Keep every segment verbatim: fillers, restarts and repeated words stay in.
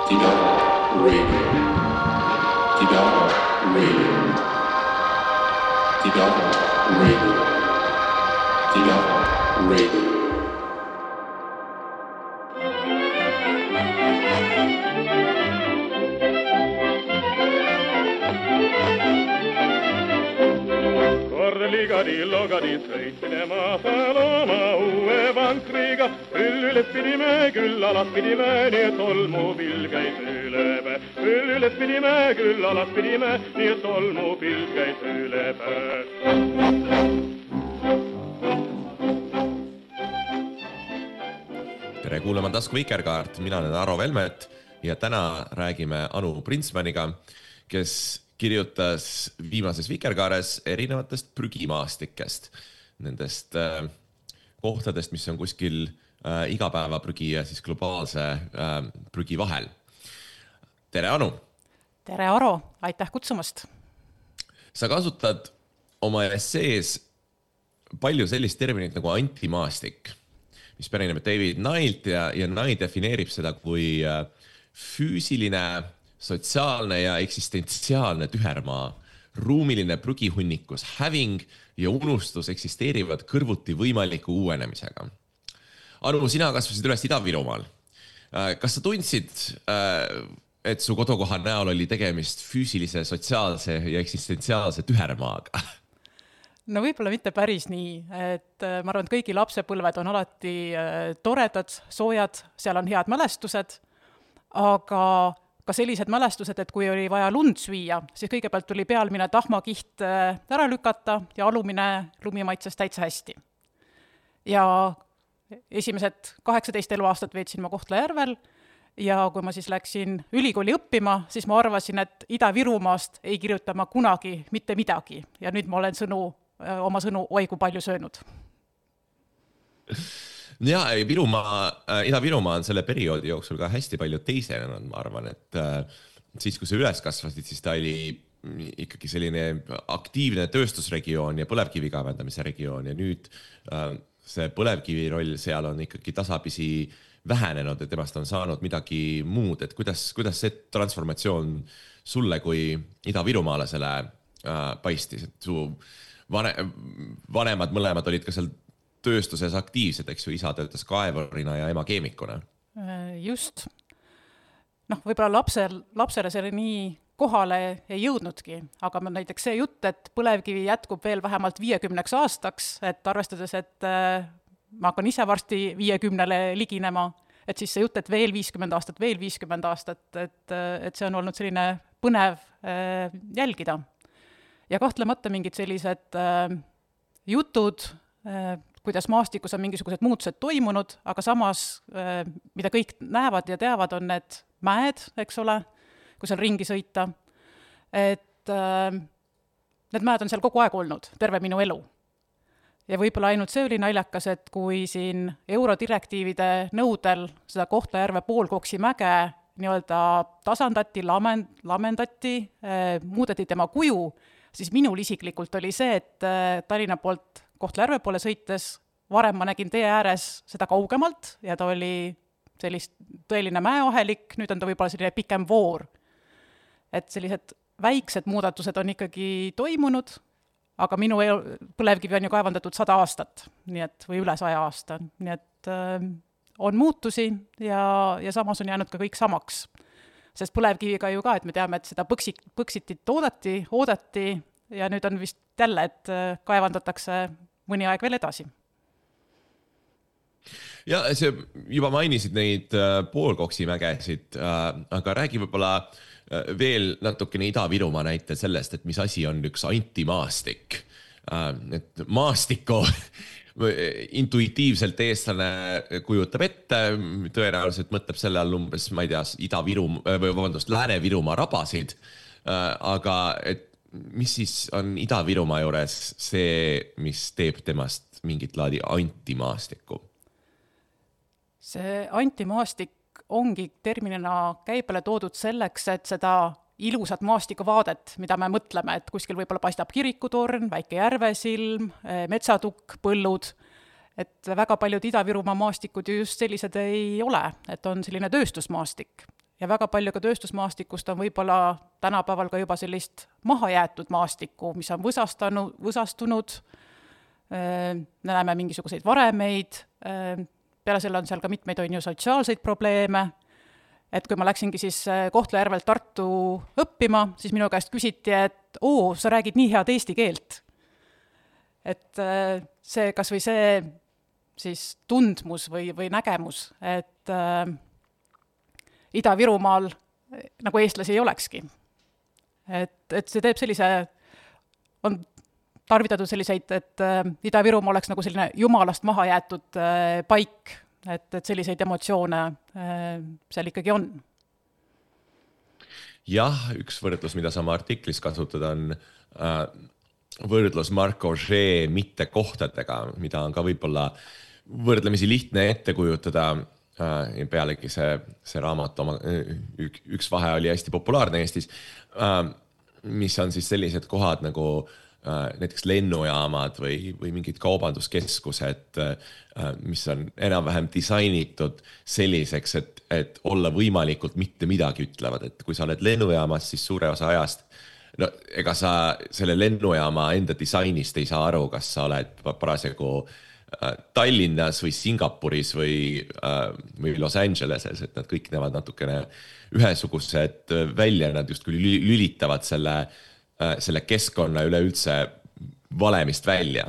Tidava Radio. Tidava Radio. Tidava Radio. Tidava Radio. Ligadi logadi sõitmine maasal oma uue vankriga. Küll üles pidime, küll alas pidime, nii et tolmupilv käis üle päe. Küll üles pidime, küll alas pidime, nii et tolmupilv käis üle päe. Tere kuulama Tasku Vikerkaart, mina olen Aro Velmet ja täna räägime Anu Printsmaniga, kes kirjutas viimases Vikerkaares erinevatest prügimaastikest, nendest äh, kohtadest, mis on kuskil äh, igapäeva prügi ja siis globaalse äh, prügi vahel. Tere Anu! Tere Aro, aitäh kutsumast! Sa kasutad oma essees palju sellist terminit nagu antimaastik, mis pärineb David Nyilt ja, ja Nye defineerib seda kui äh, füüsiline sotsiaalne ja eksistentsiaalne tühermaa, ruumiline prügihunnikus, häving ja unustus eksisteerivad kõrvuti võimaliku uuenemisega. Anu, sina kasvasid üles Ida-Virumaal. Kas sa tundsid, et su kodukoha näol oli tegemist füüsilise, sotsiaalse ja eksistentsiaalse tühermaaga? No võib-olla mitte päris nii, et ma arvan, et kõigi lapsepõlved on alati toredad, soojad, seal on head mälestused, aga ka sellised mälestused, et kui oli vaja lund süüa, siis kõigepealt tuli pealmine tahmakiht ära lükata ja alumine lumi maitses täitsa hästi. Ja esimesed kaheksateist eluaastat veetsin ma Kohtla-Järvel ja kui ma siis läksin ülikooli õppima, siis ma arvasin, et Ida-Virumaast ei kirjuta ma kunagi mitte midagi. Ja nüüd ma olen sõnu, oma sõnu oigu palju söönud. Ja Virumaa, Ida-Virumaa on selle perioodi jooksul ka hästi palju teisenenud, ma arvan, et siis kui sa üles kasvasid, siis ta oli ikkagi selline aktiivne tööstusregioon ja põlevkivi kaevandamise regioon ja nüüd see põlevkivi roll seal on ikkagi tasapisi vähenenud ja temast on saanud midagi muud, et kuidas, kuidas see transformatsioon sulle kui Ida-Virumaalasele paistis, et su vanemad mõlemad olid ka seal tööstuses aktiivsed, eks ju, isa töötas kaevurina ja ema keemikuna. Just. Noh, võib-olla lapsel, lapsele selle nii kohale ei jõudnudki, aga näiteks see jutt, et põlevkivi jätkub veel vähemalt viiekümneks aastaks, et arvestades, et ma hakkan ise varsti viiekümnele liginema, et siis see jutt, et veel viiskümmend aastat, veel viiskümmend aastat, et, et see on olnud selline põnev jälgida. Ja kahtlemata mingid sellised jutud, kuidas maastikus on mingisugused muutused toimunud, aga samas, mida kõik näevad ja teavad, on need mäed, eks ole, kui seal ringi sõita. Et need mäed on seal kogu aeg olnud, terve minu elu. Ja võib-olla ainult see oli naljakas, et kui siin eurodirektiivide nõudel seda Kohtla-Järve poolkoksi mäge nii-öelda tasandati, lamendati, muudeti tema kuju, siis minul isiklikult oli see, et Tallinna poolt Kohtla-Järve poole sõites, varem ma nägin tee ääres seda kaugemalt ja ta oli sellist tõeline mäeahelik, nüüd on ta võib-olla selline pikem voor. Et sellised väiksed muudatused on ikkagi toimunud, aga minu põlevkivi on ju kaevandatud sada aastat, nii et, või üle saja aasta, nii et äh, on muutusi ja, ja samas on jäänud ka kõik samaks. Sest põlevkiviga ju ka, et me teame, et seda põksit, põksitit oodati, oodati ja nüüd on vist jälle, et kaevandatakse mõni aeg veel edasi. Ja see juba mainisid neid poolkoksi mägesid, aga räägi võib-olla veel natukene Ida-Virumaa näite sellest, et mis asi on üks antimaastik. Et maastiku intuitiivselt eestlane kujutab ette, tõenäoliselt mõtleb selle all umbes, ma ei tea, Ida-Virumaa, või vabandust, Lääne-Virumaa rabasid, aga et mis siis on Ida-Virumaa juures see, mis teeb temast mingit laadi antimaastikku? See antimaastik ongi terminina käibele toodud selleks, et seda ilusat maastikuvaadet, mida me mõtleme, et kuskil võib-olla paistab kirikutorn, väike järvesilm, metsatukk, põllud, et väga paljud Ida-Virumaa maastikud ju just sellised ei ole, et on selline tööstusmaastik. ja väga palju ka tööstusmaastikust on võib-olla tänapäeval ka juba sellist mahajäetud maastikku, mis on võsastanud, võsastunud, näeme mingisuguseid varemeid, peale selle on seal ka mitmeid on ju sotsiaalseid probleeme, et kui ma läksingi siis Kohtla-Järvelt Tartu õppima, siis minu käest küsiti, et oo, sa räägid nii head eesti keelt. Et see, kas või see siis tundmus või, või nägemus, et äh, Ida-Virumaal nagu eestlasi ei olekski. Et, et see teeb sellise, on tarvitatud selliseid, et äh, Ida-Virumaa oleks nagu selline jumalast maha jäetud äh, paik, et, et selliseid emotsioone äh, seal ikkagi on. Jah, üks võrdlus, mida sama artiklis kasutada on äh, võrdlus Marc Augé mitte kohtadega, mida on ka võib-olla võrdlemisi lihtne ette kujutada. Äh, pealegi see, see raamat oma, ük, üks vahe oli hästi populaarne Eestis, äh, mis on siis sellised kohad nagu äh, näiteks lennujaamad või, või mingid kaubanduskeskused, äh, mis on enam-vähem disainitud selliseks, et, et olla võimalikult mitte midagi ütlevad. Et kui sa oled lennujaamas, siis suure osa ajast no ega sa selle lennujaama enda disainist ei saa aru, kas sa oled parasjagu Tallinnas või Singapuris või, või Los Angeleses, et nad kõik näevad natukene ühesugused välja, nad just küll lülitavad selle, selle keskkonna üleüldse valemist välja.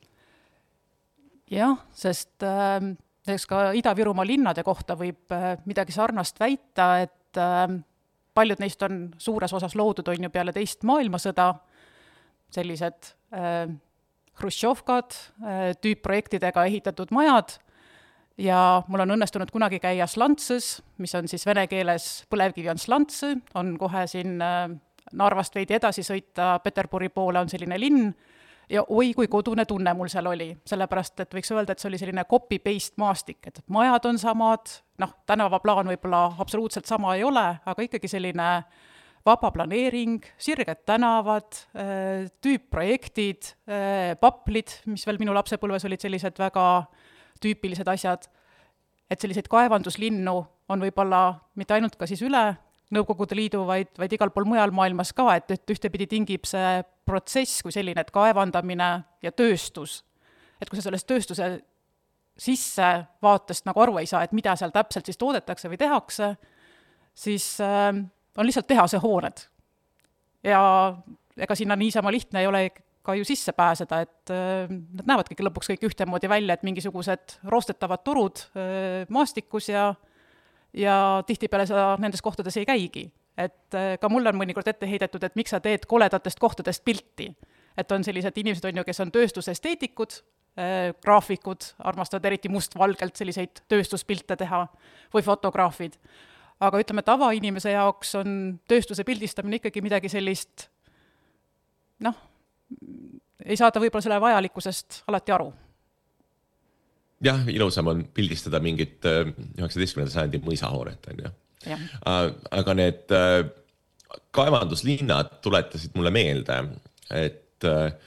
Jah, sest äh, ka Ida-Virumaa linnade kohta võib äh, midagi sarnast väita, et äh, paljud neist on suures osas loodud on ju peale teist maailmasõda, sellised äh, Hruštšovkad, tüüpprojektidega ehitatud majad ja mul on õnnestunud kunagi käia Slantses, mis on siis vene keeles põlevkivi on Slantse, on kohe siin Narvast veidi edasi sõita, Peterburi poole on selline linn ja oi, kui kodune tunne mul seal oli, sellepärast, et võiks öelda, et see oli selline copy-paste maastik, et majad on samad, noh, tänavaplaan võib-olla absoluutselt sama ei ole, aga ikkagi selline vaba planeering, sirged tänavad, tüüpprojektid, paplid, mis veel minu lapsepõlves olid sellised väga tüüpilised asjad, et selliseid kaevanduslinnu on võib-olla mitte ainult ka siis üle Nõukogude Liidu, vaid, vaid igal pool mujal maailmas ka, et, et ühtepidi tingib see protsess kui selline, et kaevandamine ja tööstus. Et kui sa sellest tööstuse sisse vaatest nagu aru ei saa, et mida seal täpselt siis toodetakse või tehakse, siis äh, on lihtsalt tehase hooned. Ja ega sinna niisama lihtne ei ole ka ju sisse pääseda, et äh, nad näevad kõik lõpuks kõik ühtemoodi välja, et mingisugused roostetavad torud äh, maastikus ja ja tihtipeale sa nendes kohtades ei käigi. Et ka mul on mõnikord ette heidetud, et miks sa teed koledatest kohtadest pilti. Et on sellised inimesed, on ju, kes on tööstusesteetikud, äh, graafikud, armastavad eriti mustvalgelt selliseid tööstuspilte teha või fotograafid. Aga ütleme, tavainimese jaoks on tööstuse pildistamine ikkagi midagi sellist, noh, ei saada võib-olla selle vajalikkusest alati aru. Jah, ilusam on pildistada mingit üheksateistkümnenda sajandi mõisahoonet, on ju. Ja. Aga need kaevanduslinnad tuletasid mulle meelde, et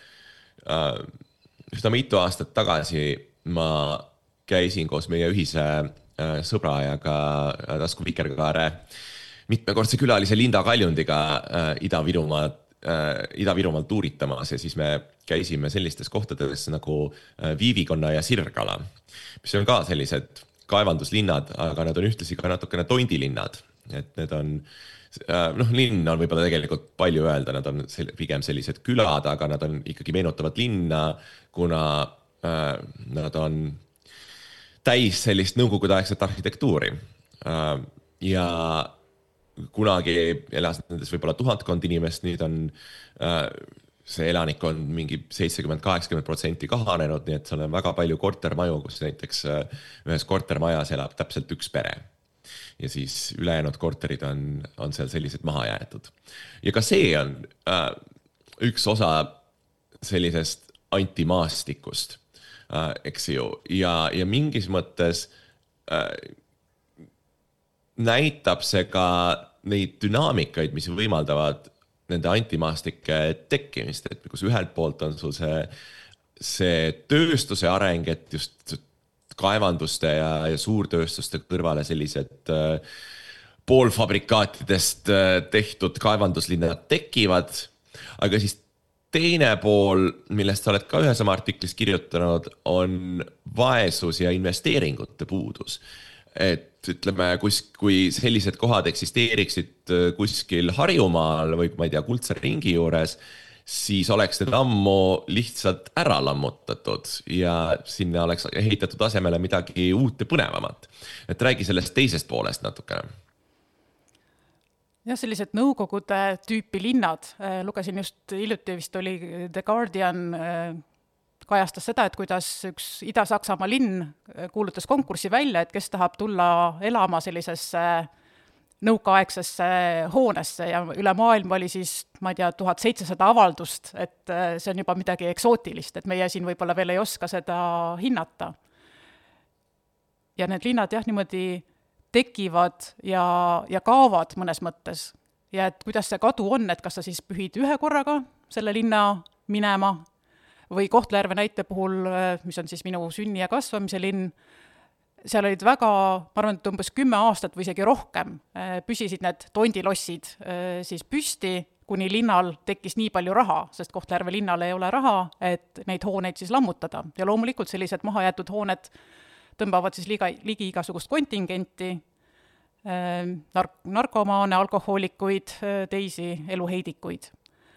üsna mitu aastat tagasi ma käisin koos meie ühise sõbra ja ka Tasku Vikerkaare mitmekordse külalise Linda Kaljundiga Ida-Virumaad Ida-Virumaal tuuritamas ja siis me käisime sellistes kohtades nagu Viivikonna ja Sirgala, mis on ka sellised kaevanduslinnad, aga nad on ühtlasi ka natukene tondilinnad. Et need on, noh, linn on võib-olla tegelikult palju öelda, nad on pigem sellised külad, aga nad on ikkagi meenutavad linna, kuna äh, nad on täis sellist nõukogudeaegset arhitektuuri. Äh, ja kunagi elas nendes võib-olla tuhatkond inimest, nüüd on äh, see elanik on mingi seitsekümmend kaheksakümmend protsenti kahanenud, nii et seal on väga palju kortermaju, kus näiteks äh, ühes kortermajas elab täpselt üks pere. Ja siis ülejäänud korterid on, on seal sellised maha jäetud. Ja ka see on äh, üks osa sellisest antimaastikust, äh, eks ju, ja, ja mingis mõttes äh, näitab see ka neid dünaamikaid, mis võimaldavad nende antimaastike tekkimist, et kus ühelt poolt on sul see, see tööstuse areng, et just kaevanduste ja, ja suurtööstuste kõrvale sellised äh, poolfabrikaatidest tehtud kaevanduslinnad tekivad, aga siis teine pool, millest sa oled ka ühes oma artiklis kirjutanud, on vaesus ja investeeringute puudus. Et ütleme, kus, kui sellised kohad eksisteeriksid kuskil Harjumaal või ma ei tea, Kuldse ringi juures, siis oleks need ammu lihtsalt ära lammutatud ja sinna oleks ehitatud asemele midagi uut ja põnevamat. Et räägi sellest teisest poolest natukene. Jah, sellised nõukogude tüüpi linnad. Lugesin just hiljuti vist oli The Guardian kajastas seda, et kuidas üks Ida-Saksamaa linn kuulutas konkursi välja, et kes tahab tulla elama sellisesse nõukaaegsesse hoonesse ja üle maailma oli siis, ma ei tea, tuhat seitsesada avaldust, et see on juba midagi eksootilist, et meie siin võib-olla veel ei oska seda hinnata. Ja need linnad jah, niimoodi tekivad ja, ja kaovad mõnes mõttes. Ja et kuidas see kadu on, et kas sa siis pühid ühe korraga selle linna minema või Kohtla-Järve näite puhul, mis on siis minu sünni ja kasvamise linn, seal olid väga, ma arvan, et umbes kümme aastat või isegi rohkem püsisid need tondilossid siis püsti, kuni linnal tekkis nii palju raha, sest Kohtla-Järve linnal ei ole raha, et neid hooneid siis lammutada. Ja loomulikult sellised mahajäetud hooned tõmbavad siis liiga, ligi igasugust kontingenti, nark- narkomaane, alkohoolikuid, teisi eluheidikuid.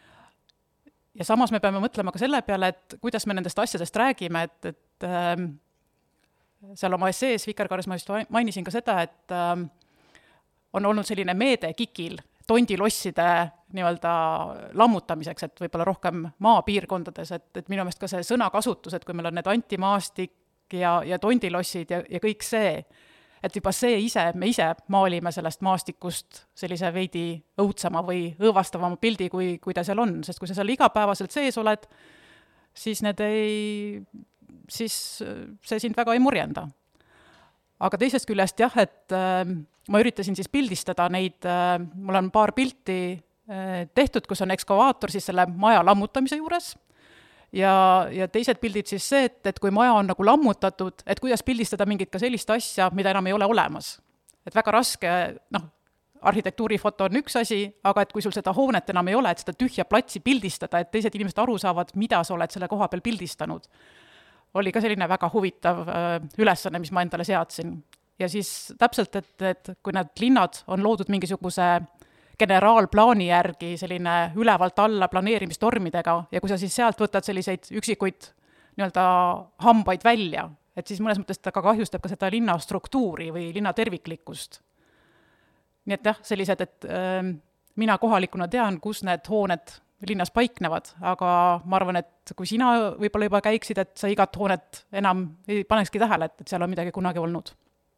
Ja samas me peame mõtlema ka selle peale, et kuidas me nendest asjadest räägime, et, et äh, seal oma essees Vikerkaares ma just mainisin ka seda, et äh, on olnud selline meede Kikil tondilosside nii-öelda lammutamiseks, et võib-olla rohkem maapiirkondades, et, et minu meelest ka see sõnakasutus, et kui meil on need antimaastik ja, ja tondilossid ja, ja kõik see, et juba see ise, me ise maalime sellest maastikust sellise veidi õudsama või õõvastavama pildi, kui, kui ta seal on, sest kui sa seal igapäevaselt sees oled, siis need ei, siis see sind väga ei murjenda. Aga teisest küljest jah, et äh, ma üritasin siis pildistada neid, äh, mul on paar pilti äh, tehtud, kus on ekskavaator siis selle maja lammutamise juures, Ja, ja teised pildid siis see, et, et kui maja on nagu lammutatud, et kuidas pildistada mingit ka sellist asja, mida enam ei ole olemas. Et väga raske, noh, arhitektuurifoto on üks asi, aga et kui sul seda hoonet enam ei ole, et seda tühja platsi pildistada, et teised inimesed aru saavad, mida sa oled selle koha peal pildistanud, oli ka selline väga huvitav ülesanne, mis ma endale seadsin. Ja siis täpselt, et, et kui need linnad on loodud mingisuguse generaalplaani järgi selline ülevalt alla planeerimistormidega ja kui sa siis sealt võtad selliseid üksikuid nii-öelda hambaid välja, et siis mõnes mõttes ta ka kahjustab ka seda linna struktuuri või linna terviklikkust. Nii et jah, sellised, et äh, mina kohalikuna tean, kus need hooned linnas paiknevad, aga ma arvan, et kui sina võib-olla juba käiksid, et sa igat hoonet enam ei panekski tähele, et, et seal on midagi kunagi olnud.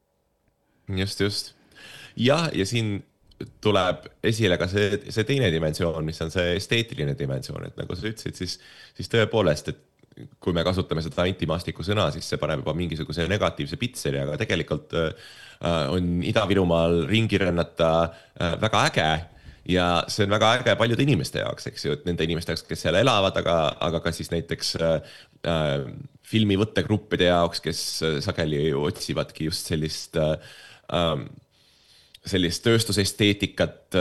Just, just. Ja, ja siin tuleb esile ka see, see teine dimensioon, mis on see esteetiline dimensioon, et nagu sa ütlesid, siis, siis tõepoolest, et kui me kasutame seda antimaastiku sõna, siis see paneb juba mingisuguse negatiivse pitseri, aga tegelikult äh, on Ida-Virumaal ringi rännata äh, väga äge ja see on väga äge paljude inimeste jaoks, eks ju, et nende inimeste jaoks, kes seal elavad, aga, aga ka siis näiteks äh, äh, filmivõttegruppide jaoks, kes sageli otsivadki just sellist äh, äh, sellist tööstusesteetikat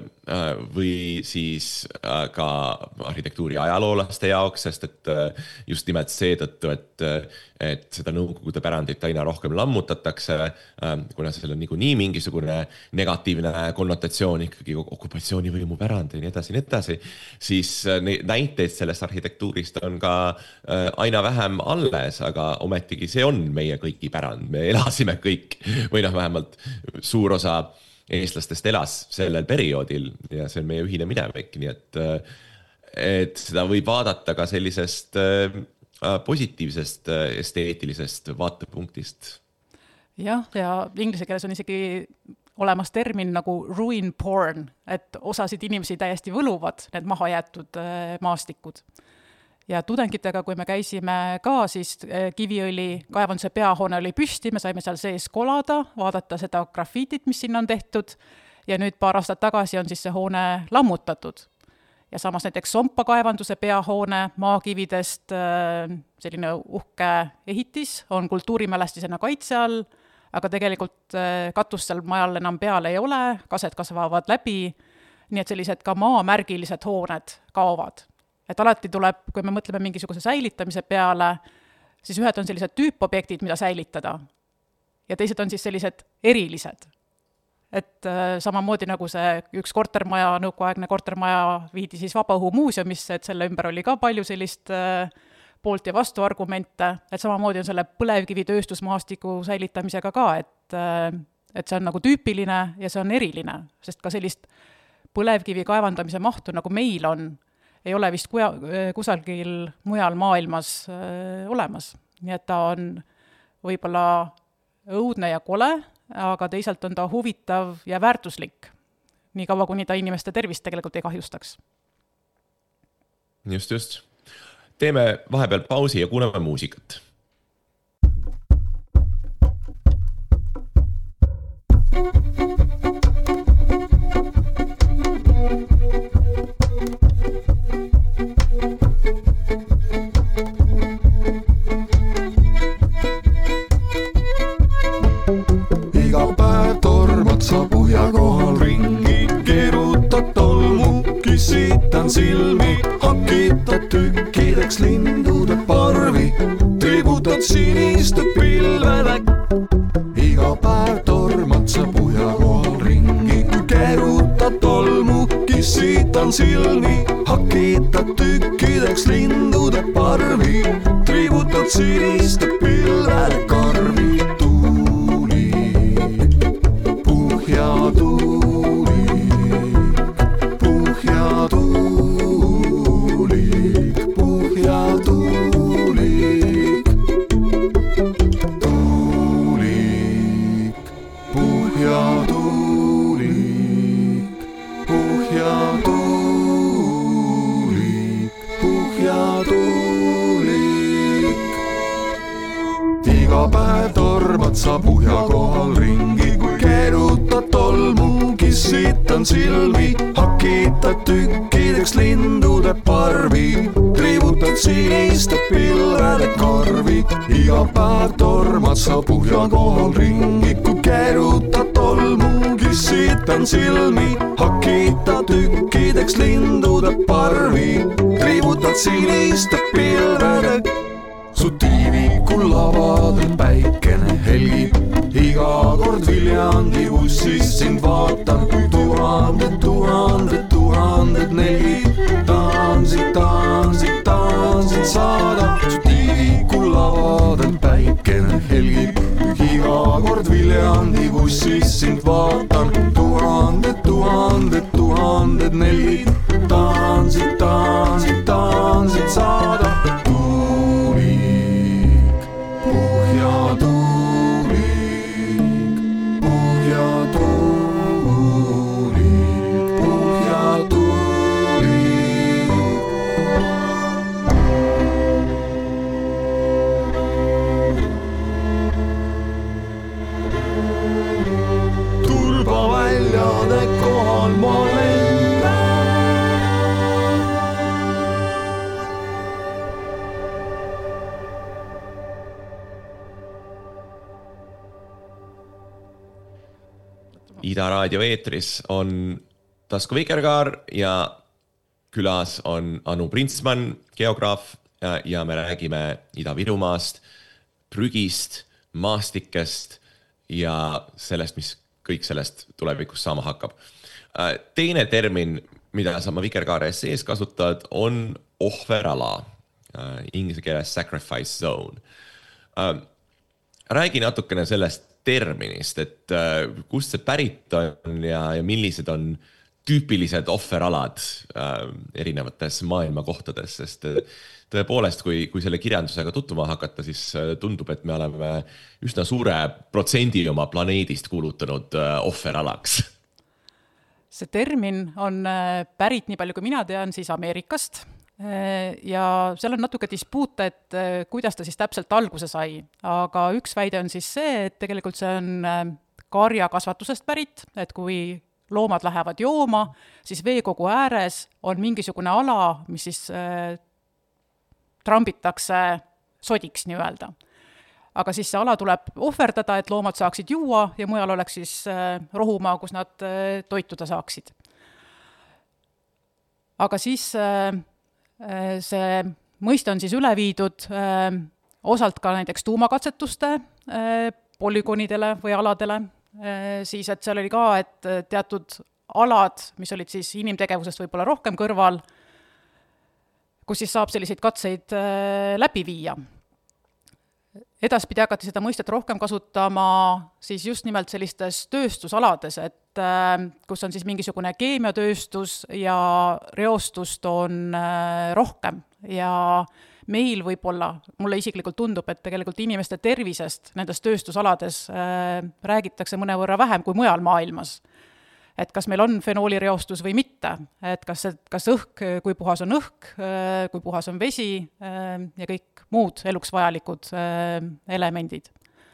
või siis ka arhitektuuri ajaloolaste jaoks, sest et just nimelt seetõttu, et, et seda nõukogude pärandit aina rohkem lammutatakse, kuna seal on niikuinii mingisugune negatiivne konnotatsioon ikkagi okupatsioonivõimu pärand ja nii edasi, nii edasi, siis näiteid sellest arhitektuurist on ka aina vähem alles, aga ometigi see on meie kõiki pärand. Me elasime kõik, või noh, vähemalt suur osa eestlastest elas sellel perioodil ja see on meie ühine minevik, nii et, et seda võib vaadata ka sellisest positiivsest esteetilisest vaatepunktist. Jah, ja inglise keeles on isegi olemas termin nagu ruin porn, et osasid inimesi täiesti võluvad need mahajäetud maastikud. Ja tudengitega, kui me käisime ka, siis Kiviõli kaevanduse peahoone oli püsti, me saime seal sees kolada, vaadata seda grafiitit, mis sinna on tehtud ja nüüd paar aastat tagasi on siis see hoone lammutatud. Ja samas näiteks Sompa kaevanduse peahoone maakividest selline uhke ehitis on kultuurimälestisena kaitse all, aga tegelikult katust seal majal enam peal ei ole, kased kasvavad läbi, nii et sellised ka maamärgilised hooned kaovad. Et alati tuleb, kui me mõtleme mingisuguse säilitamise peale, siis ühed on sellised tüüpobjektid, mida säilitada, ja teised on siis sellised erilised. Et äh, samamoodi nagu see üks kortermaja, nõukoaegne kortermaja viidi siis Vabaõhu muuseumisse, et selle ümber oli ka palju sellist äh, poolt ja vastu argumente, et samamoodi on selle põlevkivi tööstusmaastiku säilitamisega ka, et, äh, et see on nagu tüüpiline ja see on eriline, sest ka sellist põlevkivi kaevandamise mahtu, nagu meil on, ei ole vist kuja, kusagil mujal maailmas äh, olemas. Nii et ta on võib-olla õudne ja kole, aga teisalt on ta huvitav ja väärtuslik, nii kaua, kuni ta inimeste tervist tegelikult ei kahjustaks. Just, just. Teeme vahepeal pausi ja kuuleme muusikat. Sa puhja kohal ringi, keerutad tolmu, kissitad silmi, hakitad tükkideks lindude parvi, tributad siniste pilvede. Iga päev tormad sa puhja kohal ringi, keerutad tolmu, kissitad silmi, hakitad tükkideks lindude parvi, tributad siniste pilvede karvi. Sa puhja kohal ringi, kui keerutad tolmu, kissitad silmi, hakitad tükkideks lindude parvi, tributad siniste pilvede karvi. Iga päev tormad sa puhja kohal ringi, kui keerutad tolmu, kissitad silmi, hakitad tükkideks lindude parvi, tributad siniste pilvede. Su tiivikul lavadel päikene helgib, iga kord Viljandi bussis sind vaatan, kui tuhanded, tuhanded, tuhanded nelgib. Taansid, taansid, taansid saada, su tiivikul lavadel päikene helgib, iga kord Viljandi bussis sind vaatan, tuhanded, tuhanded, tuhanded nelgib. Taansid, taansid, taansid saada. Ida raadio eetris on Tasko Vikerkaar ja külas on Anu Printsmann, geograaf, ja me räägime Ida-Virumaast, prügist, maastikest ja sellest, mis kõik sellest tulevikus saama hakkab. Teine termin, mida sa ma Vikerkaare sees kasutad, on ohverala, inglise keeles sacrifice zone. Räägi natukene sellest terminist, et äh, kust see pärit on ja, ja millised on tüüpilised ohveralad äh, erinevates maailma kohtades, sest äh, tõepoolest, kui, kui selle kirjandusega tutvuma hakata, siis äh, tundub, et me oleme üsna suure protsendi oma planeedist kuulutanud äh, ohveralaks. See termin on äh, pärit, nii palju kui mina tean, siis Ameerikast. Ja seal on natuke dispuute, et kuidas ta siis täpselt alguse sai, aga üks väide on siis see, et tegelikult see on karjakasvatusest pärit, et kui loomad lähevad jooma, siis veekogu ääres on mingisugune ala, mis siis äh, trambitakse sodiks nii öelda. aga siis see ala tuleb ohverdada, et loomad saaksid juua ja mujal oleks siis rohumaa, kus nad toituda saaksid. Aga siis see mõiste on siis üle viidud osalt ka näiteks tuumakatsetuste polügoonidele või aladele, siis et seal oli ka, et teatud alad, mis olid siis inimtegevusest võib-olla rohkem kõrval, kus siis saab selliseid katseid läbi viia. Edaspidi hakati seda mõistet rohkem kasutama siis just nimelt sellistes tööstusalades, et kus on siis mingisugune keemiatööstus ja reostust on rohkem ja meil võib-olla, mulle isiklikult tundub, et tegelikult inimeste tervisest nendes tööstusalades räägitakse mõnevõrra vähem kui mujal maailmas. Et kas meil on fenoolireostus või mitte, et kas, kas õhk, kui puhas on õhk, kui puhas on vesi ja kõik muud eluks vajalikud elemendid.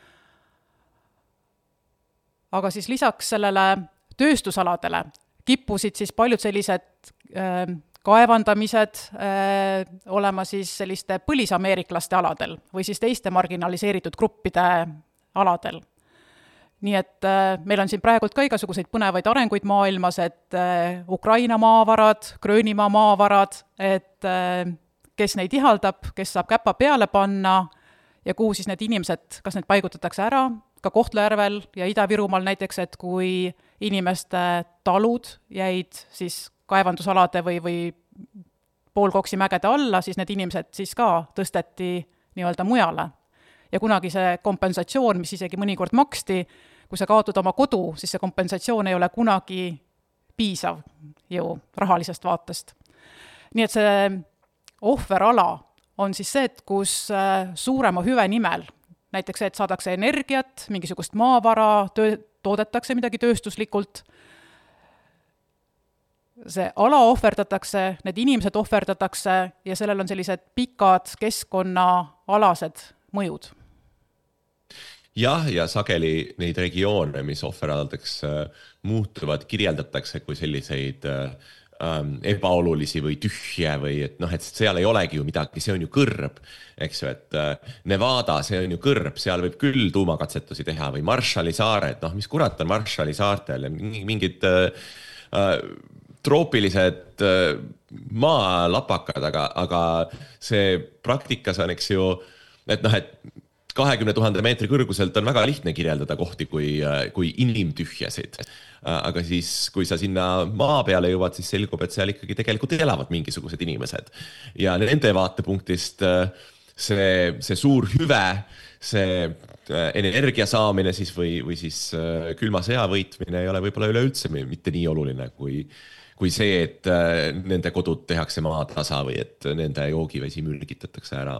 Aga siis lisaks sellele tööstusaladele kippusid siis paljud sellised kaevandamised olema siis selliste põlisameeriklaste aladel või siis teiste marginaliseeritud gruppide aladel. Nii et meil on siin praegult ka igasuguseid põnevaid arenguid maailmas, et Ukraina maavarad, Gröönimaa maavarad, et kes neid ihaldab, kes saab käpa peale panna ja kuhu siis need inimesed, kas need paigutatakse ära, ka Kohtla-Järvel ja Ida-Virumaal näiteks, et kui inimeste talud jäid siis kaevandusalade või, või poolkoksi mägede alla, siis need inimesed siis ka tõsteti nii-öelda mujale. Ja kunagi see kompensatsioon, mis isegi mõnikord maksti, kui sa kaotad oma kodu, siis see kompensatsioon ei ole kunagi piisav ju rahalisest vaatest. Nii et see ohverala on siis see, et kus suurema hüve nimel, näiteks see, et saadakse energiat, mingisugust maavara, töö, toodetakse midagi tööstuslikult, see ala ohverdatakse, need inimesed ohverdatakse ja sellel on sellised pikad keskkonnaalased mõjud. Jah, ja sageli neid regioone, mis ohveraladeks muutuvad, kirjeldatakse kui selliseid ähm, ebaolulisi või tühje või et noh, et seal ei olegi ju midagi, see on ju kõrb, eks ju, et äh, Nevada, see on ju kõrb, seal võib küll tuumakatsetusi teha või Marshalli saared, noh, mis kurat on Marshalli saartel, mingid äh, äh, troopilised äh, maalapakad, aga, aga see praktikas on, eks ju, et noh, et kahekümne tuhande meetri kõrguselt on väga lihtne kirjeldada kohti kui, kui inimtühjasid. Aga siis, kui sa sinna maa peale jõuad, siis selgub, et seal ikkagi tegelikult elavad mingisugused inimesed. Ja nende vaatepunktist see, see suur hüve, see energia saamine siis või, või siis külma sõja võitmine ei ole võib-olla üleüldse mitte nii oluline kui, kui see, et nende kodud tehakse maatasa või et nende joogivesi mürgitatakse ära.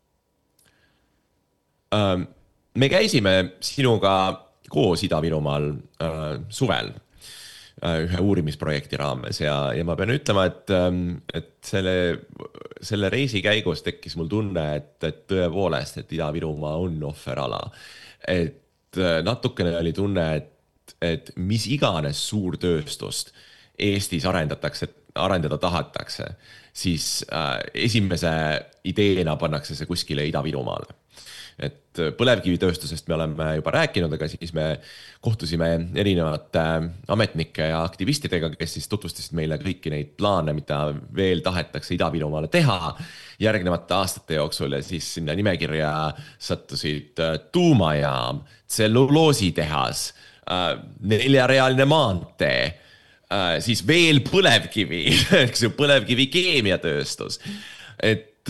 Me käisime sinuga koos Ida-Virumaal suvel ühe uurimisprojekti raames ja, ja ma pean ütlema, et, et selle, selle reisi käigus tekkis mul tunne, et, et tõepoolest, et Ida-Virumaa on ohverala. Et natukene oli tunne, et, et mis iganes suurtööstust Eestis arendatakse, arendada tahatakse, siis esimese ideena pannakse see kuskile Ida-Virumaale. Et põlevkivitööstusest me oleme juba rääkinud, aga siis me kohtusime erinevate ametnike ja aktivistidega, kes siis tutvustasid meile kõiki neid plaane, mida veel tahetakse Ida-Virumaale teha järgnevate aastate jooksul ja siis sinna nimekirja sattusid tuumajaam, tselluloositehas, neljarealine maantee, siis veel põlevkivi, eks ju, põlevkivi keemiatööstus. Et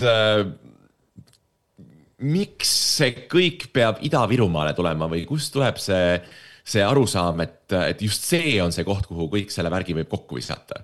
miks see kõik peab Ida-Virumaale tulema või kust tuleb see, see arusaam, et, et just see on see koht, kuhu kõik selle värgi võib kokku visata?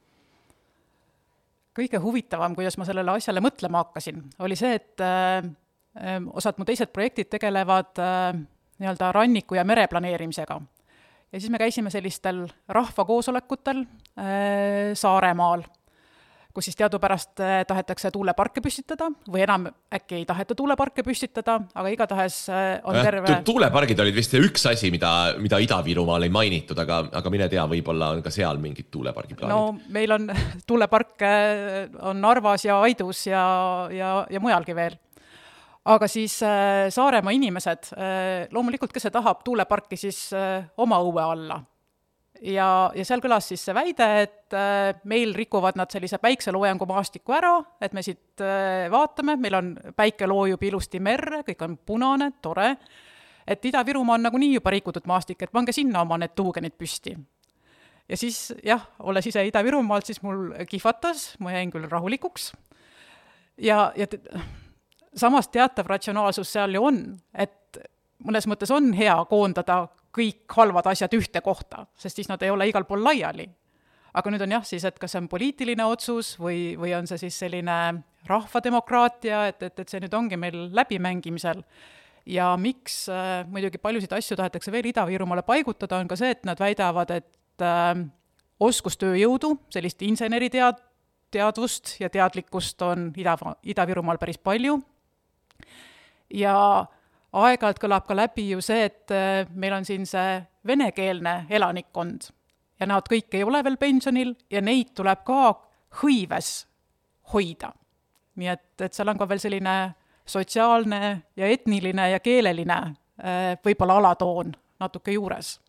Kõige huvitavam, kuidas ma sellele asjale mõtlema hakkasin, oli see, et äh, osad mu teised projektid tegelevad äh, nii-öelda ranniku ja mereplaneerimisega. Ja siis me käisime sellistel rahvakoosolekutel äh, Saaremaal, kus siis teadupärast tahetakse tuuleparke püstitada või enam äkki ei taheta tuuleparke püstitada, aga igatahes on terve... Tuulepargid olid vist üks asi, mida, mida Ida-Virumaal ei mainitud, aga, aga mine tea, võib-olla on ka seal mingid tuulepargi plaanid. No meil on tuuleparke on Narvas ja Aidus ja, ja, ja mujalgi veel. aga siis äh, Saaremaa inimesed, äh, loomulikult, kes see tahab tuuleparki siis äh, oma õue alla. Ja, ja seal kõlas siis see väide, et äh, meil rikuvad nad sellise päikseloojangu maastiku ära, et me siit äh, vaatame, meil on päike loojub ilusti merre, kõik on punane, tore, et Ida-Virumaa on nagu nii juba rikutud maastik, et pange sinna oma need tuugenid püsti. Ja siis, jah, olles ise Ida-Virumaalt, siis mul kihvatas, ma jäin küll rahulikuks. Ja, ja te, samas teatav ratsionaalsus seal ju on, et mõnes mõttes on hea koondada kõik halvad asjad ühte kohta, sest siis nad ei ole igal pool laiali. Aga nüüd on jah siis, et kas see on poliitiline otsus või, või on see siis selline rahvademokraatia, et, et, et see nüüd ongi meil läbimängimisel. Ja miks äh, muidugi paljusid asju tahetakse veel Ida-Virumaale paigutada, on ka see, et nad väidavad, et äh, oskustööjõudu, sellist inseneritead, teadvust ja teadlikkust on Ida, Ida-Virumaal päris palju. Ja aeg-ajalt kõlab ka läbi ju see, et meil on siin see venekeelne elanikkond ja nad kõik ei ole veel pensionil ja neid tuleb ka hõives hoida. Nii et, et seal on ka veel selline sotsiaalne ja etniline ja keeleline võib-olla alatoon natuke juures.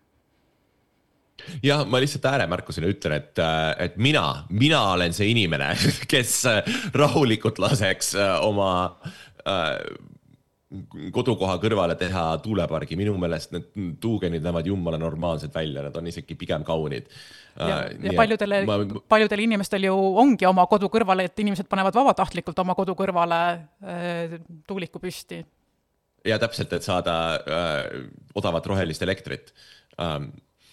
Ja ma lihtsalt ääremärkusena ütlen, et, et mina, mina olen see inimene, kes rahulikult laseks oma äh, kodukoha kõrvale teha tuulepargi. Minu meelest need tuugenid näevad jummale normaalselt välja, nad on isegi pigem kaunid. Ja, ja paljudele, ma... paljudele inimestel ju ongi oma kodu kõrvale, et inimesed panevad vabatahtlikult oma kodu kõrvale äh, tuuliku püsti. Ja täpselt, et saada äh, odavat rohelist elektrit. Ähm,